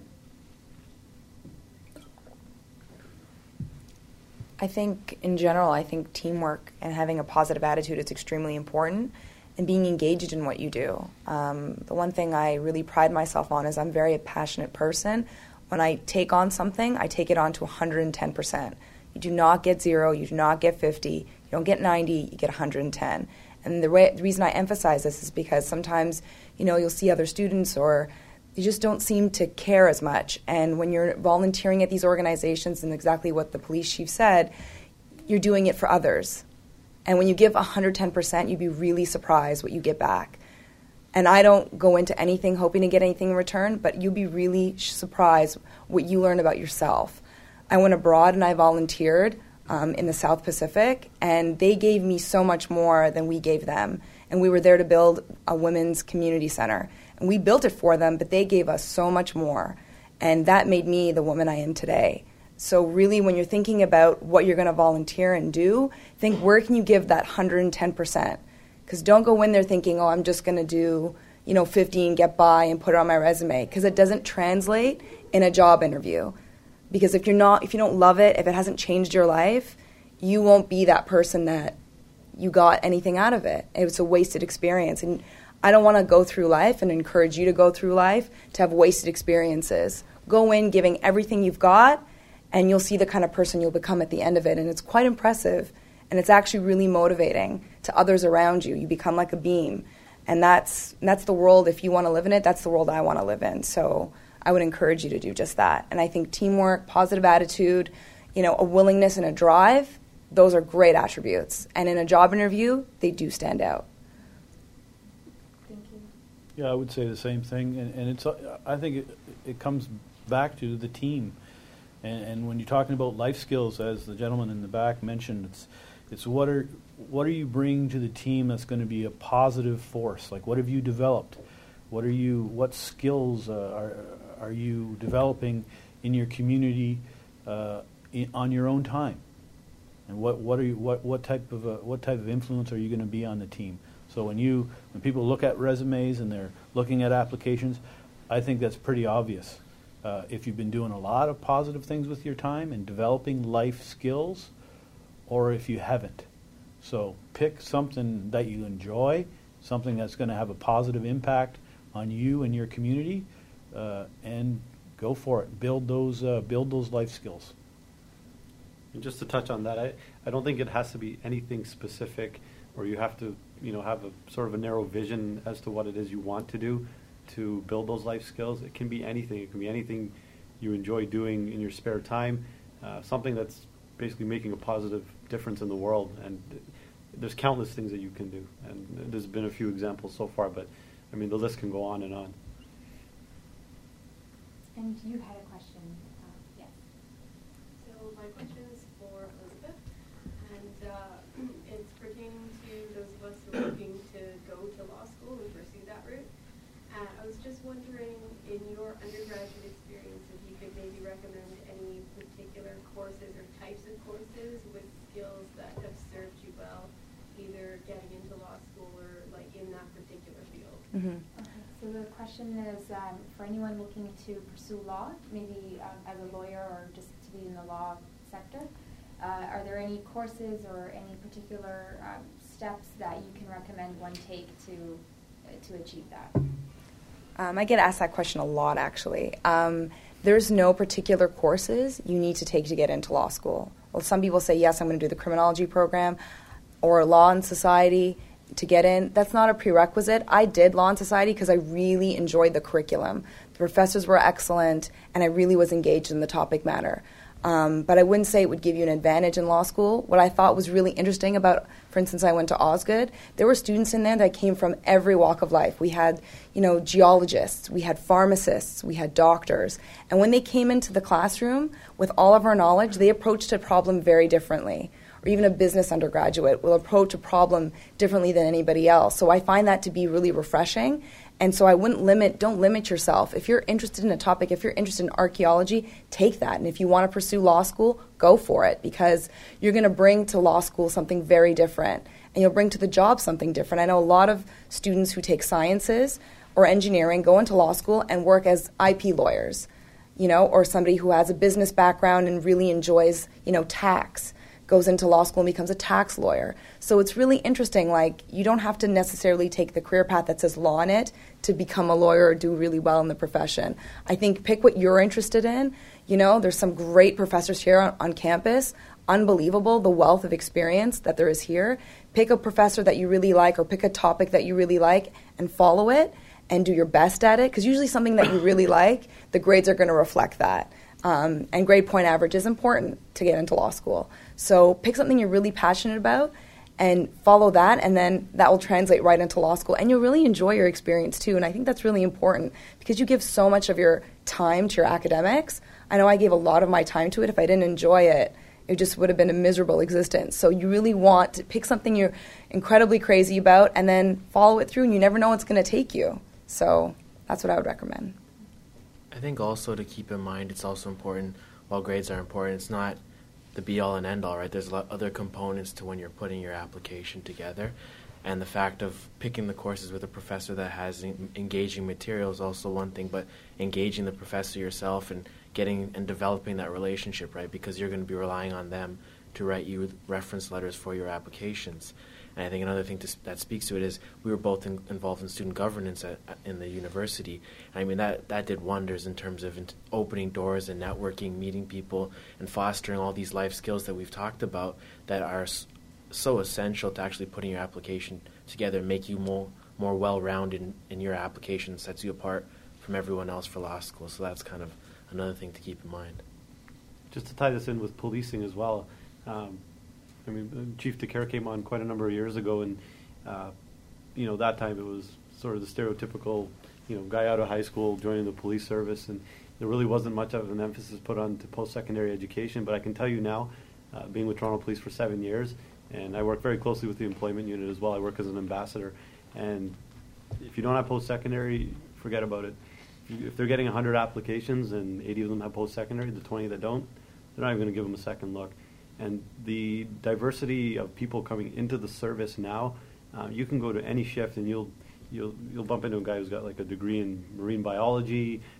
I think in general, I think teamwork and having a positive attitude is extremely important, and being engaged in what you do. Um, the one thing I really pride myself on is I'm very a passionate person. When I take on something, I take it on to one hundred ten percent. You do not get zero, you do not get fifty, you don't get ninety, you get one hundred ten. And the, way, the reason I emphasize this is because sometimes, you know, you'll see other students or you just don't seem to care as much. And when you're volunteering at these organizations, and exactly what the police chief said, you're doing it for others. And when you give one hundred ten percent, you'd be really surprised what you get back. And I don't go into anything hoping to get anything in return, but you'd be really surprised what you learn about yourself. I went abroad and I volunteered um, in the South Pacific, and they gave me so much more than we gave them. And we were there to build a women's community center. And we built it for them, but they gave us so much more. And that made me the woman I am today. So really, when you're thinking about what you're going to volunteer and do, think where can you give that one hundred ten percent? Because don't go in there thinking, oh, I'm just going to do, you know, fifteen, get by, and put it on my resume. Because it doesn't translate in a job interview. Because if you're not, if you don't love it, if it hasn't changed your life, you won't be that person that you got anything out of it. It was a wasted experience. And I don't want to go through life and encourage you to go through life to have wasted experiences. Go in giving everything you've got, and you'll see the kind of person you'll become at the end of it. And it's quite impressive. And it's actually really motivating to others around you. You become like a beam. And that's that's the world, if you want to live in it, that's the world I want to live in. So I would encourage you to do just that. And I think teamwork, positive attitude, you know, a willingness and a drive, those are great attributes. And in a job interview, they do stand out. Thank you. Yeah, I would say the same thing. And, and it's I think it, it comes back to the team. And, and when you're talking about life skills, as the gentleman in the back mentioned, it's it's what are what are you bringing to the team that's going to be a positive force? Like, what have you developed? What are you? What skills uh, are are you developing in your community uh, in, on your own time? And what what are you? What what type of uh, what type of influence are you going to be on the team? So when you when people look at resumes and they're looking at applications, I think that's pretty obvious. uh, if you've been doing a lot of positive things with your time and developing life skills, or if you haven't. So pick something that you enjoy, something that's going to have a positive impact on you and your community, uh, and go for it. Build those, uh, build those life skills. And just to touch on that, I, I don't think it has to be anything specific, or you have to, you know, have a sort of a narrow vision as to what it is you want to do to build those life skills. It can be anything. It can be anything you enjoy doing in your spare time, uh, something that's basically making a positive difference in the world. And there's countless things that you can do. And there's been a few examples so far, but I mean, the list can go on and on. And you had a question. Uh, yes. So my question is for Elizabeth, and uh, it's pertaining to those of us who are looking to go to law school and pursue that route. Uh, I was just wondering, in your undergraduate experience, if you could maybe recommend any particular courses or types of courses with skills that have served you well, either getting into law school or like in that particular field. Mm-hmm. Okay. So the question is, um, for anyone looking to pursue law, maybe um, as a lawyer or just to be in the law sector, uh, are there any courses or any particular um, steps that you can recommend one take to uh, to achieve that? Um, I get asked that question a lot, actually. Um, there's no particular courses you need to take to get into law school. Well, some people say, yes, I'm going to do the criminology program or law and society to get in. That's not a prerequisite. I did law and society because I really enjoyed the curriculum. The professors were excellent, and I really was engaged in the topic matter. Um, but I wouldn't say it would give you an advantage in law school. What I thought was really interesting about, for instance, I went to Osgoode. There were students in there that came from every walk of life. We had, you know, geologists, we had pharmacists, we had doctors. And when they came into the classroom with all of our knowledge, they approached a problem very differently. Or even a business undergraduate will approach a problem differently than anybody else. So I find that to be really refreshing. And so I wouldn't limit, don't limit yourself. If you're interested in a topic, if you're interested in archaeology, take that. And if you want to pursue law school, go for it, because you're going to bring to law school something very different. And you'll bring to the job something different. I know a lot of students who take sciences or engineering go into law school and work as I P lawyers, you know, or somebody who has a business background and really enjoys, you know, tax, goes into law school and becomes a tax lawyer. So it's really interesting. Like, you don't have to necessarily take the career path that says law in it to become a lawyer or do really well in the profession. I think pick what you're interested in. You know, there's some great professors here on, on campus. Unbelievable, the wealth of experience that there is here. Pick a professor that you really like, or pick a topic that you really like and follow it and do your best at it, because usually something that you really like, the grades are going to reflect that. Um, and grade point average is important to get into law school. So pick something you're really passionate about and follow that, and then that will translate right into law school. And you'll really enjoy your experience too, and I think that's really important because you give so much of your time to your academics. I know I gave a lot of my time to it. If I didn't enjoy it, it just would have been a miserable existence. So you really want to pick something you're incredibly crazy about and then follow it through, and you never know what's going to take you. So that's what I would recommend. I think also to keep in mind, it's also important, while grades are important, it's not the be-all and end-all, right? There's a lot other components to when you're putting your application together. And the fact of picking the courses with a professor that has en- engaging material is also one thing, but engaging the professor yourself and getting and developing that relationship, right? Because you're going to be relying on them to write you reference letters for your applications. And I think another thing to, that speaks to it is we were both in, involved in student governance at, in the university. And I mean, that, that did wonders in terms of in opening doors and networking, meeting people, and fostering all these life skills that we've talked about that are s- so essential to actually putting your application together and make you more, more well-rounded in, in your application, sets you apart from everyone else for law school. So that's kind of another thing to keep in mind. Just to tie this in with policing as well, um, I mean, Chief DeCare came on quite a number of years ago, and uh, you know, that time it was sort of the stereotypical, you know, guy out of high school joining the police service, and there really wasn't much of an emphasis put on to post-secondary education. But I can tell you now, uh, being with Toronto Police for seven years, and I work very closely with the employment unit as well. I work as an ambassador, and if you don't have post-secondary, forget about it. If, you, if they're getting one hundred applications and eighty of them have post-secondary, the twenty that don't, they're not even going to give them a second look. And the diversity of people coming into the service now, uh, you can go to any shift and you'll you'll you'll bump into a guy who's got like a degree in marine biology,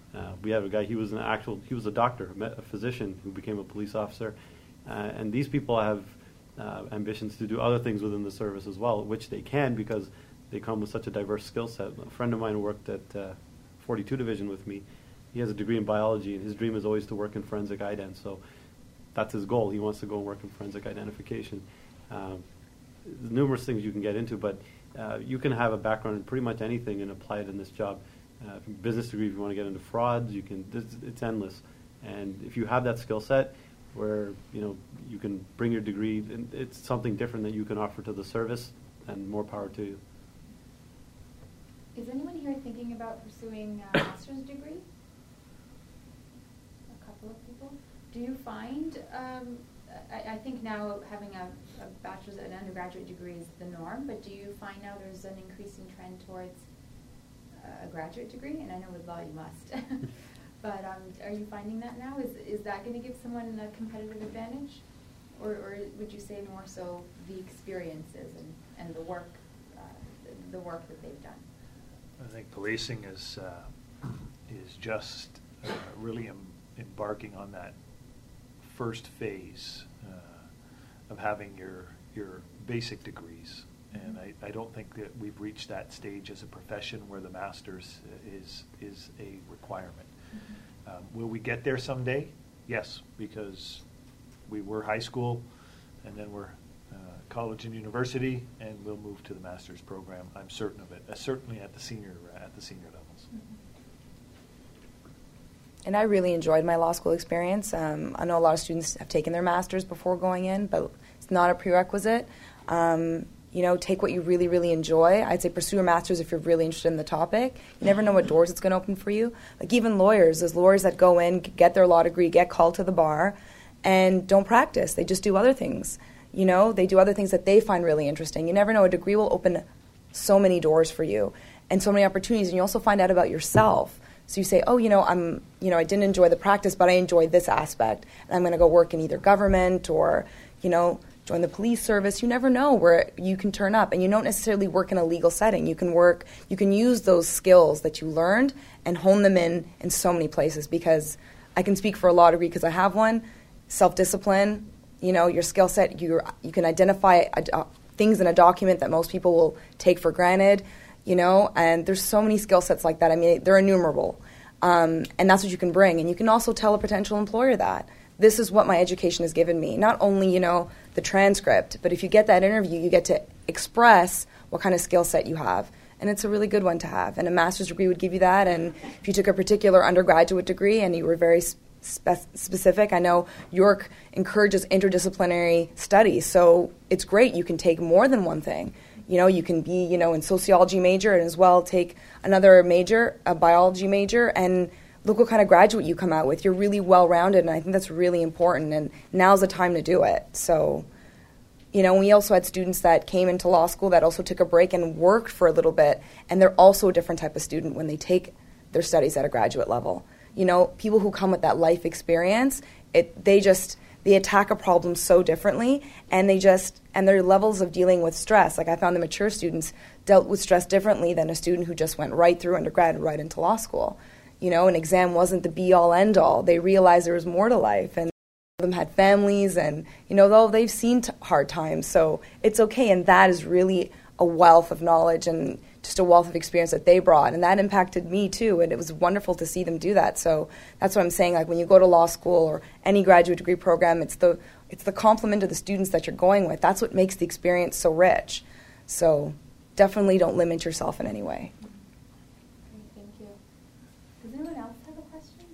Uh, we have a guy, he was an actual, he was a doctor, a, a physician who became a police officer. Uh, and these people have uh, ambitions to do other things within the service as well, which they can because they come with such a diverse skill set. A friend of mine worked at uh, forty-two Division with me. He has a degree in biology, and his dream is always to work in forensic ident. So that's his goal. He wants to go and work in forensic identification. Um, there's numerous things you can get into, but uh, you can have a background in pretty much anything and apply it in this job. Uh, business degree, if you want to get into frauds, you can. It's, it's endless. And if you have that skill set, where you know you can bring your degree, and it's something different that you can offer to the service, and more power to you. Is anyone here thinking about pursuing a master's degree? A couple of people. Do you find, um, I, I think now having a, a bachelor's and undergraduate degree is the norm, but do you find now there's an increasing trend towards uh, a graduate degree? And I know with law you must. But um, are you finding that now? Is is that going to give someone a competitive advantage? Or, or would you say more so the experiences and, and the work, uh, the, the work that they've done? I think policing is uh, is just uh, really em- embarking on that first phase uh, of having your your basic degrees, and I, I don't think that we've reached that stage as a profession where the master's is is a requirement. Mm-hmm. Um, will we get there someday? Yes, because we were high school, and then we're uh, college and university, and we'll move to the master's program. I'm certain of it. Uh, certainly at the senior uh, at the senior levels. Mm-hmm. And I really enjoyed my law school experience. Um, I know a lot of students have taken their master's before going in, but it's not a prerequisite. Um, you know, take what you really, really enjoy. I'd say pursue a master's if you're really interested in the topic. You never know what doors it's going to open for you. Like even lawyers, there's lawyers that go in, get their law degree, get called to the bar, and don't practice. They just do other things. You know, they do other things that they find really interesting. You never know. A degree will open so many doors for you and so many opportunities, and you also find out about yourself. So you say, oh, you know, I'm, you know, I didn't enjoy the practice, but I enjoyed this aspect, and I'm going to go work in either government or, you know, join the police service. You never know where you can turn up, and you don't necessarily work in a legal setting. You can work, you can use those skills that you learned and hone them in in so many places. Because I can speak for a law degree because I have one. Self-discipline, you know, your skill set. You you can identify uh, things in a document that most people will take for granted. You know, and there's so many skill sets like that. I mean, they're innumerable. Um, and that's what you can bring. And you can also tell a potential employer that. This is what my education has given me. Not only, you know, the transcript, but if you get that interview, you get to express what kind of skill set you have. And it's a really good one to have. And a master's degree would give you that. And if you took a particular undergraduate degree and you were very spe- specific, I know York encourages interdisciplinary studies. So it's great. You can take more than one thing. You know, you can be, you know, in sociology major and as well take another major, a biology major, and look what kind of graduate you come out with. You're really well-rounded, and I think that's really important, and now's the time to do it. So, you know, we also had students that came into law school that also took a break and worked for a little bit, and they're also a different type of student when they take their studies at a graduate level. You know, people who come with that life experience, it they just... they attack a problem so differently, and they just, and their levels of dealing with stress, like I found the mature students dealt with stress differently than a student who just went right through undergrad and right into law school. You know, an exam wasn't the be-all, end-all. They realized there was more to life, and some of them had families, and, you know, though they've seen t- hard times, so it's okay, and that is really a wealth of knowledge and just a wealth of experience that they brought, and that impacted me too, and it was wonderful to see them do that. So that's what I'm saying, like when you go to law school or any graduate degree program, it's the it's the complement of the students that you're going with. That's what makes the experience so rich. So definitely don't limit yourself in any way. Great, thank you. Does anyone else have a question?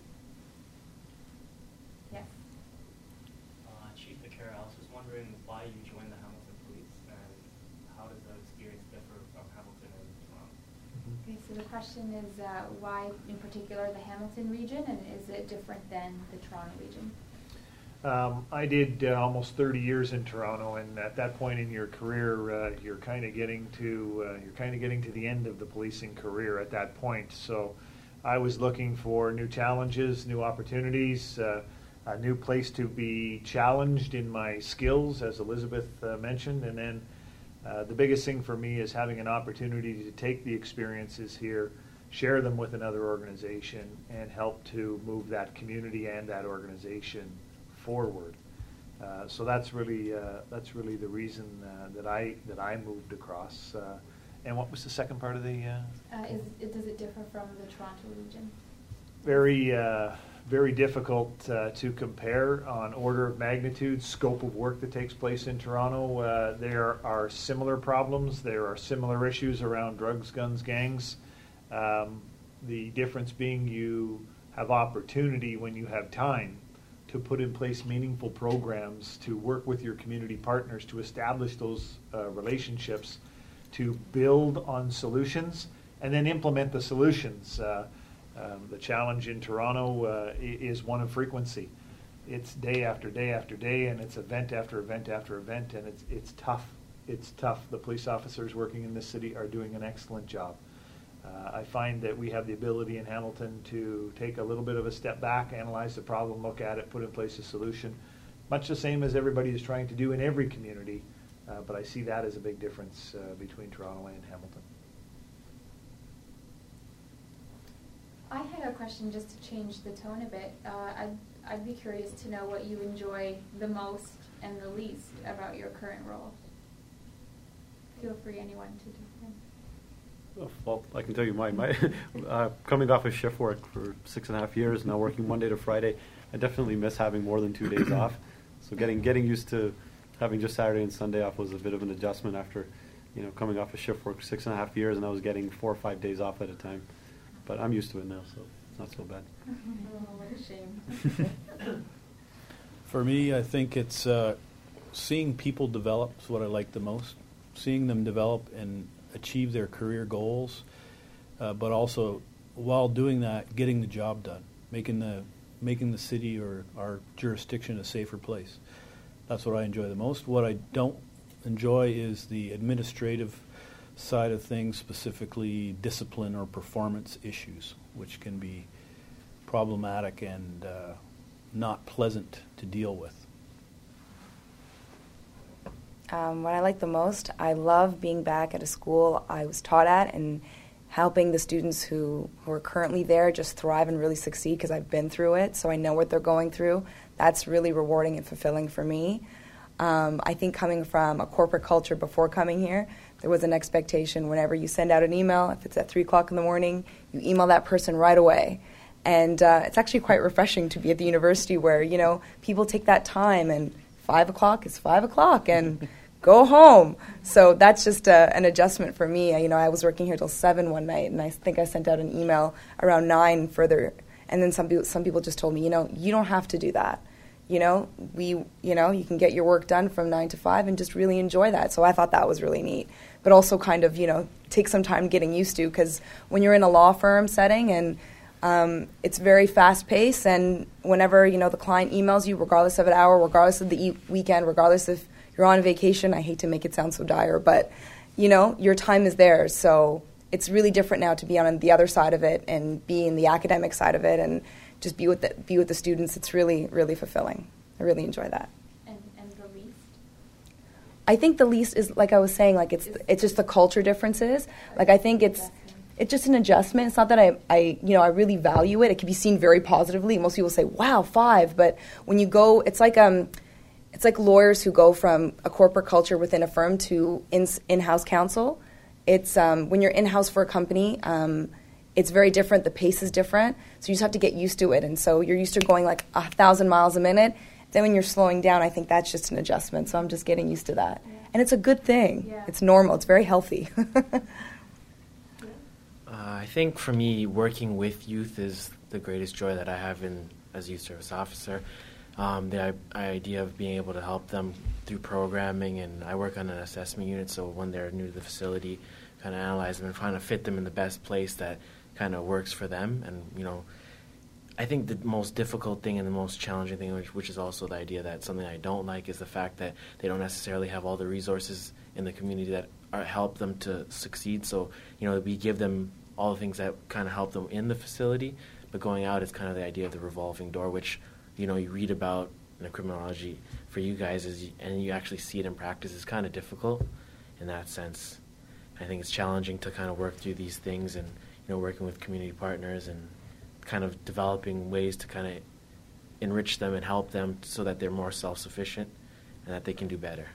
Yes. Uh, Chief Vaquera, I was just wondering why you joined the Hamilton Police, and how does the experience differ from Hamilton and Toronto? Okay, so the question is uh, why in particular the Hamilton region, and is it different than the Toronto region? Um, I did uh, almost thirty years in Toronto, and at that point in your career, uh, you're kind of getting to uh, you're kind of getting to the end of the policing career at that point. So, I was looking for new challenges, new opportunities, uh, a new place to be challenged in my skills, as Elizabeth uh, mentioned, and then uh, the biggest thing for me is having an opportunity to take the experiences here, share them with another organization, and help to move that community and that organization forward. Uh, so that's really uh, that's really the reason uh, that I that I moved across. Uh, and what was the second part of the? Uh, Uh, is, it, does it differ from the Toronto region? very uh, very difficult uh, to compare on order of magnitude, scope of work that takes place in Toronto. Uh, there are similar problems. There are similar issues around drugs, guns, gangs. Um, the difference being you have opportunity when you have time to put in place meaningful programs, to work with your community partners, to establish those uh, relationships, to build on solutions, and then implement the solutions. Uh, um, the challenge in Toronto uh, is one of frequency. It's day after day after day, and it's event after event after event, and it's it's tough. It's tough. The police officers working in this city are doing an excellent job. Uh, I find that we have the ability in Hamilton to take a little bit of a step back, analyze the problem, look at it, put in place a solution, much the same as everybody is trying to do in every community. Uh, but I see that as a big difference uh, between Toronto and Hamilton. I had a question just to change the tone a bit. Uh, I'd, I'd be curious to know what you enjoy the most and the least about your current role. Feel free, anyone, to jump in. Well, I can tell you mine. My, uh, coming off of shift work for six and a half years, now working Monday to Friday, I definitely miss having more than two days off. So getting getting used to having just Saturday and Sunday off was a bit of an adjustment after, you know, coming off of shift work six and a half years, and I was getting four or five days off at a time. But I'm used to it now, so it's not so bad. Oh, what a shame. For me, I think it's uh, seeing people develop is what I like the most. Seeing them develop and achieve their career goals, uh, but also while doing that, getting the job done, making the making the city or our jurisdiction a safer place. That's what I enjoy the most. What I don't enjoy is the administrative side of things, specifically discipline or performance issues, which can be problematic and uh, not pleasant to deal with. Um, what I like the most, I love being back at a school I was taught at and helping the students who, who are currently there just thrive and really succeed, because I've been through it, so I know what they're going through. That's really rewarding and fulfilling for me. Um, I think coming from a corporate culture before coming here, there was an expectation whenever you send out an email, if it's at three o'clock in the morning, you email that person right away. And uh, it's actually quite refreshing to be at the university where, you know, people take that time, and five o'clock is five o'clock, and go home. So that's just uh, an adjustment for me. You know, I was working here till seven one night, and I think I sent out an email around nine further. And then some people, some people just told me, you know, you don't have to do that. You know, we, you know, you can get your work done from nine to five and just really enjoy that. So I thought that was really neat. But also kind of, you know, take some time getting used to, because when you're in a law firm setting and um, it's very fast-paced, and whenever, you know, the client emails you, regardless of an hour, regardless of the e- weekend, regardless if you're on vacation, I hate to make it sound so dire, but, you know, your time is there. So it's really different now to be on the other side of it and be in the academic side of it and just be with the, be with the students. It's really, really fulfilling. I really enjoy that. And, and the least? I think the least is, like I was saying, like it's it's just the culture differences. Like I think it's it's just an adjustment. It's not that I, I you know, I really value it. It can be seen very positively. Most people say, wow, five. But when you go, it's like um, it's like lawyers who go from a corporate culture within a firm to in, in-house counsel. It's um, when you're in-house for a company, um, it's very different. The pace is different. So you just have to get used to it. And so you're used to going like a thousand miles a minute. Then when you're slowing down, I think that's just an adjustment. So I'm just getting used to that. Yeah. And it's a good thing. Yeah. It's normal. It's very healthy. uh, I think for me, working with youth is the greatest joy that I have in as a youth service officer. Um, the I- idea of being able to help them through programming, and I work on an assessment unit, so when they're new to the facility, kind of analyze them and trying to fit them in the best place that kind of works for them. And, you know, I think the most difficult thing and the most challenging thing, which, which is also the idea that something I don't like, is the fact that they don't necessarily have all the resources in the community that are, help them to succeed. So, you know, we give them all the things that kind of help them in the facility, but going out is kind of the idea of the revolving door, which, you know, you read about in the criminology for you guys, is, and you actually see it in practice, is kind of difficult in that sense. I think it's challenging to kind of work through these things and, you know, working with community partners and kind of developing ways to kind of enrich them and help them so that they're more self-sufficient and that they can do better.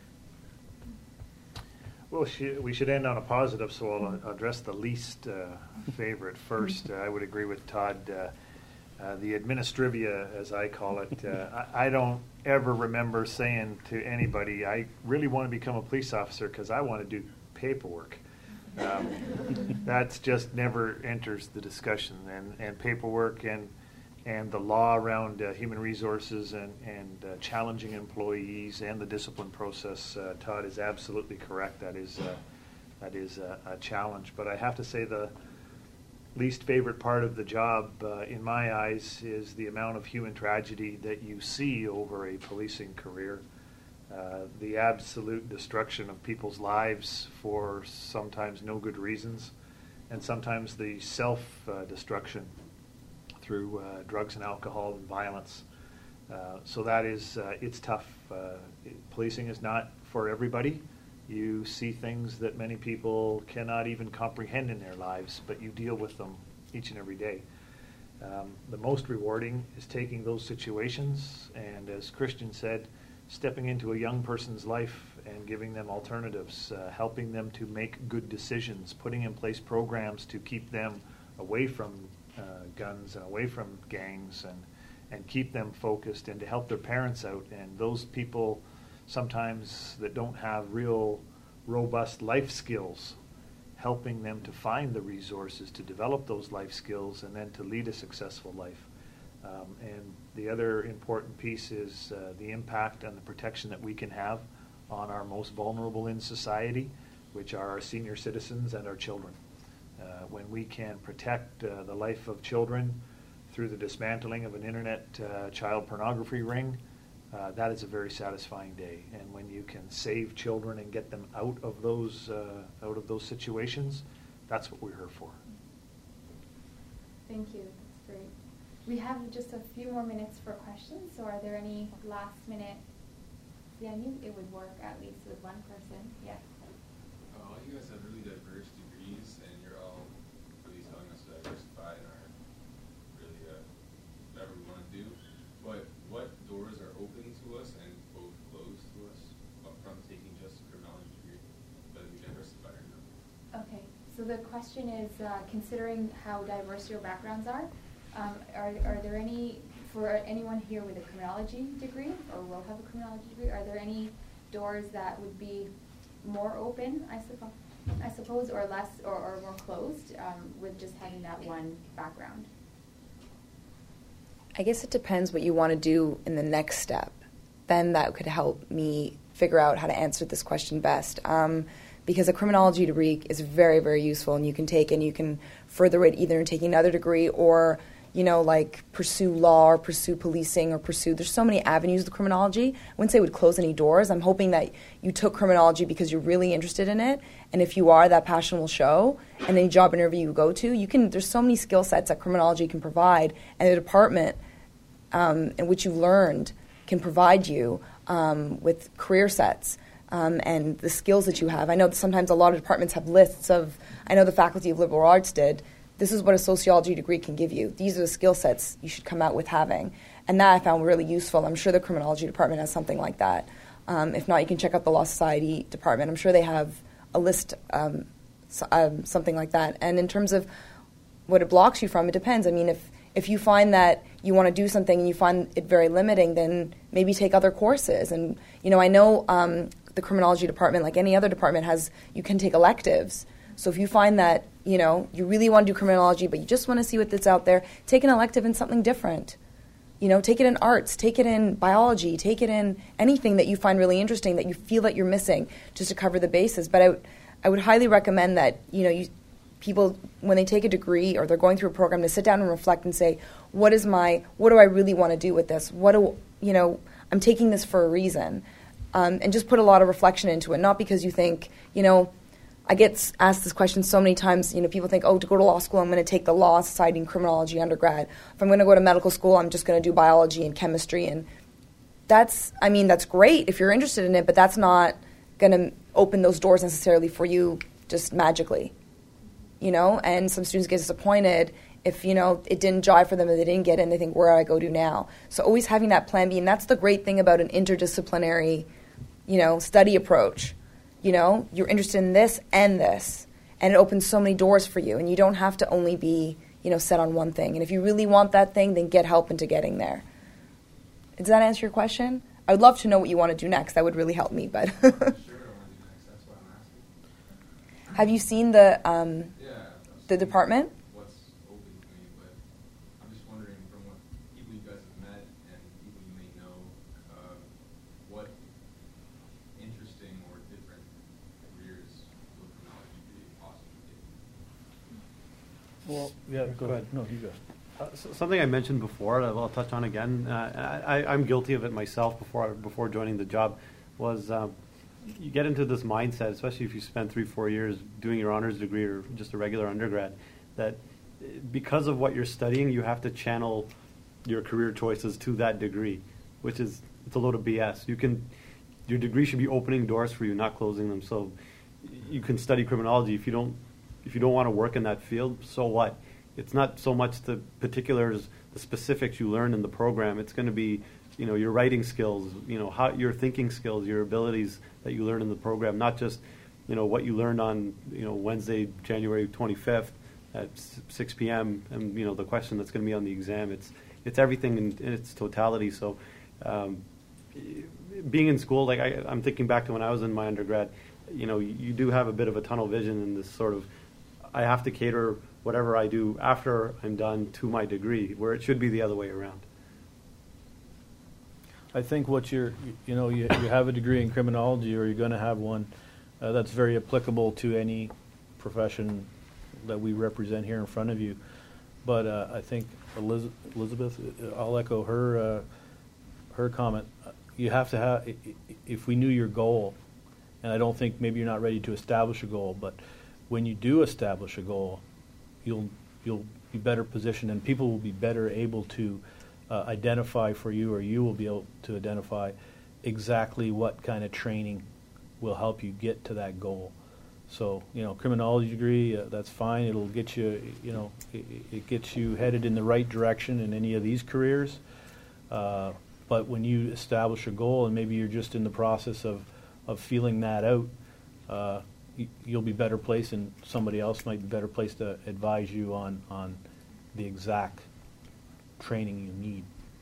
Well, sh- we should end on a positive, so I'll address the least uh, favorite first. Uh, I would agree with Todd. Uh, uh, the administrivia, as I call it, uh, I, I don't ever remember saying to anybody, I really want to become a police officer because I want to do paperwork. Um, that's just never enters the discussion, and, and paperwork and and the law around uh, human resources and, and uh, challenging employees and the discipline process, uh, Todd is absolutely correct. That is, uh, that is a, a challenge. But I have to say the least favorite part of the job, uh, in my eyes, is the amount of human tragedy that you see over a policing career. Uh, the absolute destruction of people's lives for sometimes no good reasons, and sometimes the self-destruction uh, through uh, drugs and alcohol and violence. Uh, so that is, uh, it's tough. Uh, it, policing is not for everybody. You see things that many people cannot even comprehend in their lives, but you deal with them each and every day. Um, the most rewarding is taking those situations and, as Christian said, stepping into a young person's life and giving them alternatives, uh, helping them to make good decisions, putting in place programs to keep them away from uh, guns and away from gangs, and, and keep them focused, and to help their parents out. And those people sometimes that don't have real robust life skills, helping them to find the resources to develop those life skills and then to lead a successful life. Um, and the other important piece is uh, the impact and the protection that we can have on our most vulnerable in society, which are our senior citizens and our children. Uh, when we can protect uh, the life of children through the dismantling of an internet uh, child pornography ring, uh, that is a very satisfying day. And when you can save children and get them out of those uh, out of those situations, that's what we're here for. Thank you. That's great. We have just a few more minutes for questions, so are there any last minute? Yeah, I knew it would work at least with one person. Yeah. Uh, all you guys have really diverse degrees, and you're all really telling us to diversify in our really uh, whatever we want to do. But what doors are open to us and both closed to us from taking just a criminology degree, whether we diversify or not? Okay. So the question is, uh, considering how diverse your backgrounds are, um, are are there any, for anyone here with a criminology degree or will have a criminology degree, are there any doors that would be more open, I suppose, I suppose, or less, or, or more closed um, with just having that one background? I guess it depends what you want to do in the next step. Then that could help me figure out how to answer this question best. Um, because a criminology degree is very, very useful, and you can take and you can further it either in taking another degree or, you know, like pursue law or pursue policing or pursue, there's so many avenues of criminology. I wouldn't say it would close any doors. I'm hoping that you took criminology because you're really interested in it, and if you are, that passion will show. And any job interview you go to, you can, there's so many skill sets that criminology can provide, and the department um, in which you've learned can provide you um, with career sets. Um, and the skills that you have. I know that sometimes a lot of departments have lists of, I know the Faculty of Liberal Arts did, this is what a sociology degree can give you. These are the skill sets you should come out with having. And that I found really useful. I'm sure the criminology department has something like that. Um, if not, you can check out the Law Society department. I'm sure they have a list, um, so, um, something like that. And in terms of what it blocks you from, it depends. I mean, if If you find that you want to do something and you find it very limiting, then maybe take other courses. And, you know, I know um, the criminology department, like any other department, has, you can take electives. So if you find that, you know, you really want to do criminology, but you just want to see what's out there, take an elective in something different. You know, take it in arts, take it in biology, take it in anything that you find really interesting that you feel that you're missing, just to cover the bases. But I, w- I would highly recommend that, you know, you people, when they take a degree or they're going through a program, to sit down and reflect and say, what is my, what do I really want to do with this? What do, you know, I'm taking this for a reason. Um, and just put a lot of reflection into it, not because you think, you know, I get asked this question so many times, you know, people think, oh, to go to law school, I'm going to take the law, society, and criminology undergrad. If I'm going to go to medical school, I'm just going to do biology and chemistry. And that's, I mean, that's great if you're interested in it, but that's not going to open those doors necessarily for you just magically. you know, and some students get disappointed if, you know, it didn't jive for them and they didn't get it and they think, where do I go to now? So always having that plan B, and that's the great thing about an interdisciplinary, you know, study approach. You know, you're interested in this and this, and it opens so many doors for you, and you don't have to only be, you know, set on one thing. And if you really want that thing, then get help into getting there. Does that answer your question? I would love to know what you want to do next. That would really help me, but... Sure, I want to do next. That's why I'm asking. Have you seen the um, Yeah. the department? What's open to me, but I'm just wondering from what people you guys have met and people you may know, uh, what interesting or different careers will criminology be possibly taking? Well, yeah, go ahead. No, you go. Uh, so something I mentioned before that I'll touch on again, uh, I, I'm guilty of it myself before before joining the job, was um, you get into this mindset, especially if you spend three, four years doing your honors degree or just a regular undergrad, that because of what you're studying, you have to channel your career choices to that degree, which is, it's a load of B S. You can, your degree should be opening doors for you, not closing them. So you can study criminology. If you don't, if you don't want to work in that field, so what? It's not so much the particulars, the specifics you learn in the program. It's going to be, you know, your writing skills, you know, how your thinking skills, your abilities that you learn in the program, not just, you know, what you learned on, you know, Wednesday, January twenty-fifth at six p.m. and, you know, the question that's going to be on the exam. It's it's everything in, in its totality. So um, being in school, like I, I'm thinking back to when I was in my undergrad, you know, you, you do have a bit of a tunnel vision in this sort of, I have to cater whatever I do after I'm done to my degree, where it should be the other way around. I think what you're, you know, you, you have a degree in criminology, or you're going to have one uh, that's very applicable to any profession that we represent here in front of you. But uh, I think Eliz- Elizabeth, I'll echo her uh, her comment. You have to have, if we knew your goal, and I don't think maybe you're not ready to establish a goal, but when you do establish a goal, you'll you'll be better positioned, and people will be better able to uh, identify for you, or you will be able to identify exactly what kind of training will help you get to that goal. So, you know, criminology degree, uh, that's fine. It'll get you, you know, it, it gets you headed in the right direction in any of these careers. Uh, but when you establish a goal, and maybe you're just in the process of, of feeling that out, uh, you, you'll be better placed, and somebody else might be better placed to advise you on, on the exact training you need.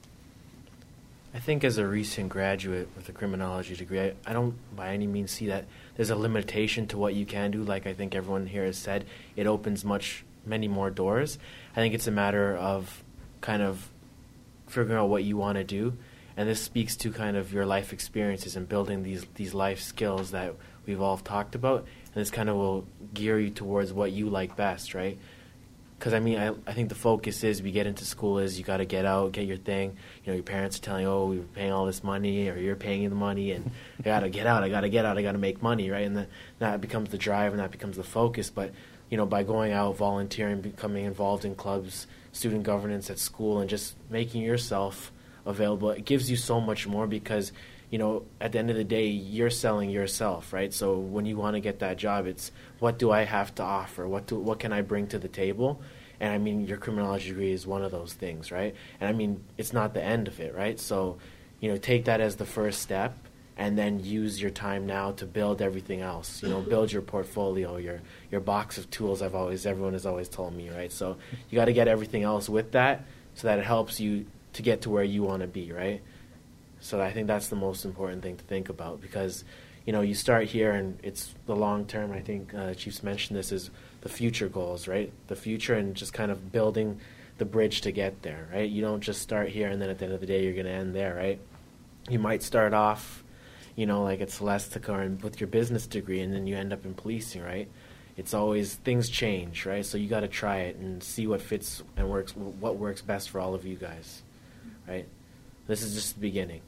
I think as a recent graduate with a criminology degree, I, I don't by any means see that there's a limitation to what you can do. Like I think everyone here has said, it opens much, many more doors. I think it's a matter of kind of figuring out what you want to do. And this speaks to kind of your life experiences and building these, these life skills that we've all talked about. And this kind of will gear you towards what you like best, right? Because, I mean, I, I think the focus is we get into school is you got to get out, get your thing. You know, your parents are telling you, oh, we were paying all this money, or you're paying the money, and I got to get out, I got to get out, I got to make money, right? And the, that becomes the drive, and that becomes the focus. But, you know, by going out, volunteering, becoming involved in clubs, student governance at school, and just making yourself available, it gives you so much more because, you know, at the end of the day, you're selling yourself, right? So when you want to get that job, it's what do I have to offer? What do what can I bring to the table? And I mean, your criminology degree is one of those things, right? And I mean, it's not the end of it, right? So, you know, take that as the first step, and then use your time now to build everything else. You know, build your portfolio, your your box of tools. I've always everyone has always told me, right? So you got to get everything else with that, so that it helps you to get to where you want to be, right? So I think that's the most important thing to think about, because, you know, you start here and it's the long term. I think uh, Chief's mentioned this is the future goals, right? The future, and just kind of building the bridge to get there, right? You don't just start here and then at the end of the day you're going to end there, right? You might start off, you know, like at Celestica and with your business degree, and then you end up in policing, right? It's always, things change, right? So you got to try it and see what fits and works, what works best for all of you guys, right? This is just the beginning.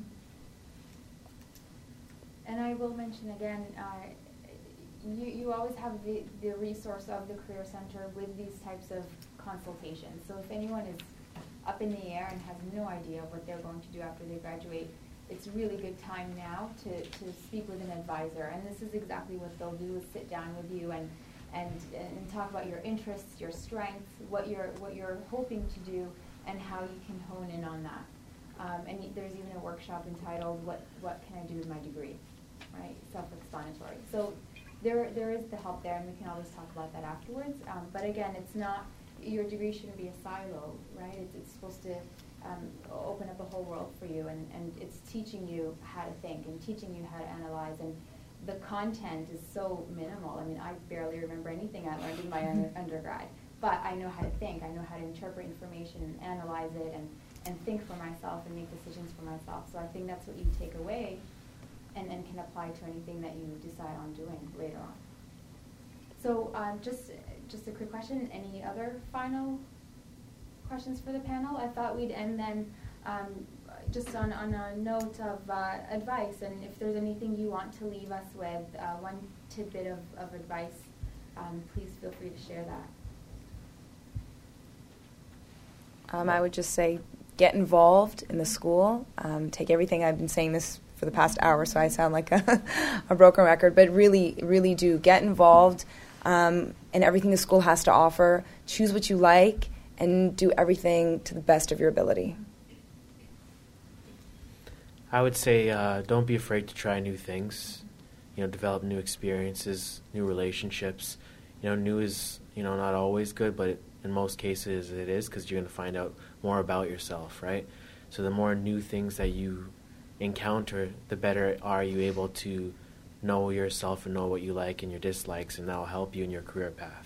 And I will mention again, uh, you, you always have the, the resource of the Career Center with these types of consultations. So if anyone is up in the air and has no idea what they're going to do after they graduate, it's really good time now to, to speak with an advisor. And this is exactly what they'll do, is sit down with you and, and, and talk about your interests, your strengths, what you're, what you're hoping to do, and how you can hone in on that. Um, and y- there's even a workshop entitled, what, what can I do with my degree, right? Self-explanatory. So there, there is the help there, and we can always talk about that afterwards. Um, but again, it's not, your degree shouldn't be a silo, right? It's, it's supposed to um, open up a whole world for you, and, and it's teaching you how to think and teaching you how to analyze. And the content is so minimal. I mean, I barely remember anything I learned in my under, undergrad, but I know how to think. I know how to interpret information and analyze it and, and think for myself and make decisions for myself. So I think that's what you take away and, and can apply to anything that you decide on doing later on. So um, just, just a quick question. Any other final questions for the panel? I thought we'd end then um, just on, on a note of uh, advice, and if there's anything you want to leave us with, uh, one tidbit of, of advice, um, please feel free to share that. Um, I would just say get involved in the school. Um, take everything, I've been saying this for the past hour, so I sound like a, a broken record, but really, really do get involved um, in everything the school has to offer. Choose what you like and do everything to the best of your ability. I would say uh, don't be afraid to try new things, you know, develop new experiences, new relationships. You know, new is, you know, not always good, but it, in most cases it is, because you're going to find out more about yourself, right? So the more new things that you encounter, the better are you able to know yourself and know what you like and your dislikes, and that will help you in your career path.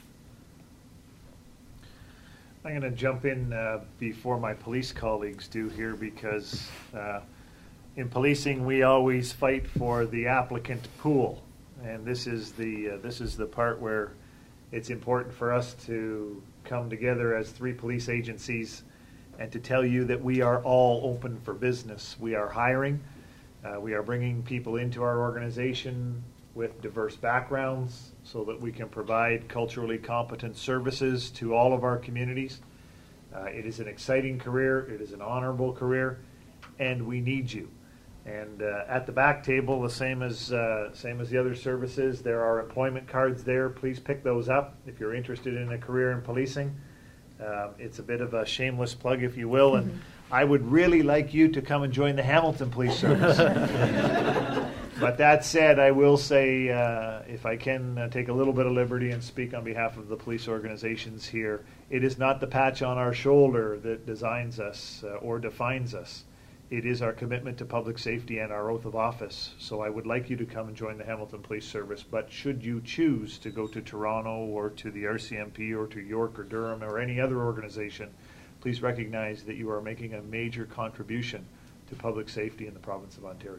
I'm going to jump in uh, before my police colleagues do here, because uh, in policing we always fight for the applicant pool, and this is the uh, this is the part where it's important for us to come together as three police agencies and to tell you that we are all open for business. We are hiring. Uh, we are bringing people into our organization with diverse backgrounds so that we can provide culturally competent services to all of our communities. Uh, it is an exciting career. It is an honorable career, and we need you. And uh, at the back table, the same as uh, same as the other services, there are employment cards there. Please pick those up if you're interested in a career in policing. Uh, it's a bit of a shameless plug, if you will, and I would really like you to come and join the Hamilton Police Service. But that said, I will say, uh, if I can uh, take a little bit of liberty and speak on behalf of the police organizations here, it is not the patch on our shoulder that designs us uh, or defines us. It is our commitment to public safety and our oath of office. So I would like you to come and join the Hamilton Police Service. But should you choose to go to Toronto or to the R C M P or to York or Durham or any other organization, please recognize that you are making a major contribution to public safety in the province of Ontario.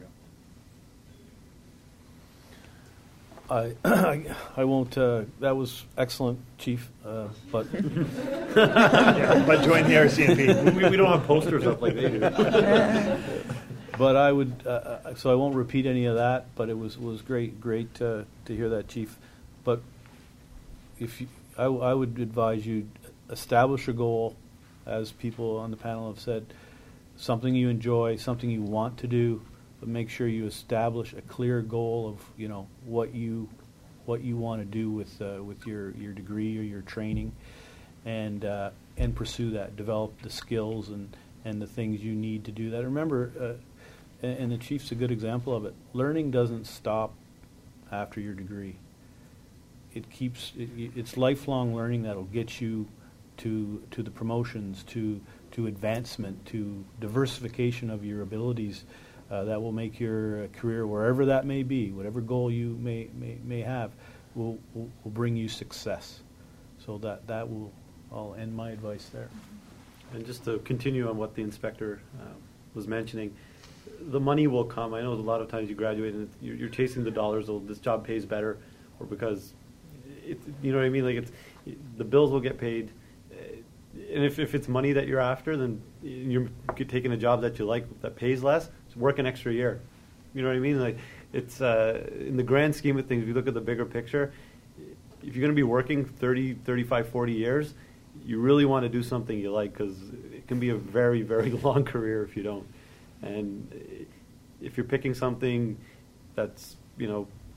I, I, I won't, uh, that was excellent, Chief, uh, but... yeah, but join the R C M P. we, we don't have posters up like they do. But I would, uh, so I won't repeat any of that, but it was, was great, great uh, to hear that, Chief. But if you, I, I would advise you establish a goal, as people on the panel have said, something you enjoy, something you want to do, but make sure you establish a clear goal of, you know, what you what you want to do with uh, with your, your degree or your training, and uh, and pursue that. Develop the skills and, and the things you need to do that. Remember, uh, and, and the Chief's a good example of it. Learning doesn't stop after your degree. It keeps it, it's lifelong learning that'll get you to to the promotions, to to advancement, to diversification of your abilities. Uh, that will make your uh, career, wherever that may be, whatever goal you may may, may have, will, will will bring you success. So that that will, I'll end my advice there. And just to continue on what the inspector uh, was mentioning, the money will come. I know a lot of times you graduate and you're, you're chasing the dollars. Oh, this job pays better, or because, it, you know what I mean. Like it's the bills will get paid, and if if it's money that you're after, then you're taking a job that you like that pays less. Work an extra year. You know what I mean? Like it's uh, in the grand scheme of things, if you look at the bigger picture, if you're going to be working thirty, thirty-five, forty years, you really want to do something you like, because it can be a very, very long career if you don't. And if you're picking something that's, you know,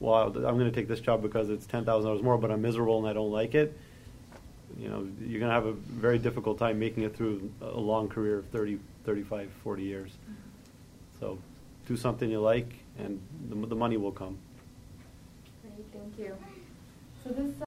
well, I'm going to take this job because it's ten thousand dollars more, but I'm miserable and I don't like it, you know, you're going to have a very difficult time making it through a long career of thirty, thirty-five, forty years. So do something you like, and the, the money will come. Great, thank you. So this.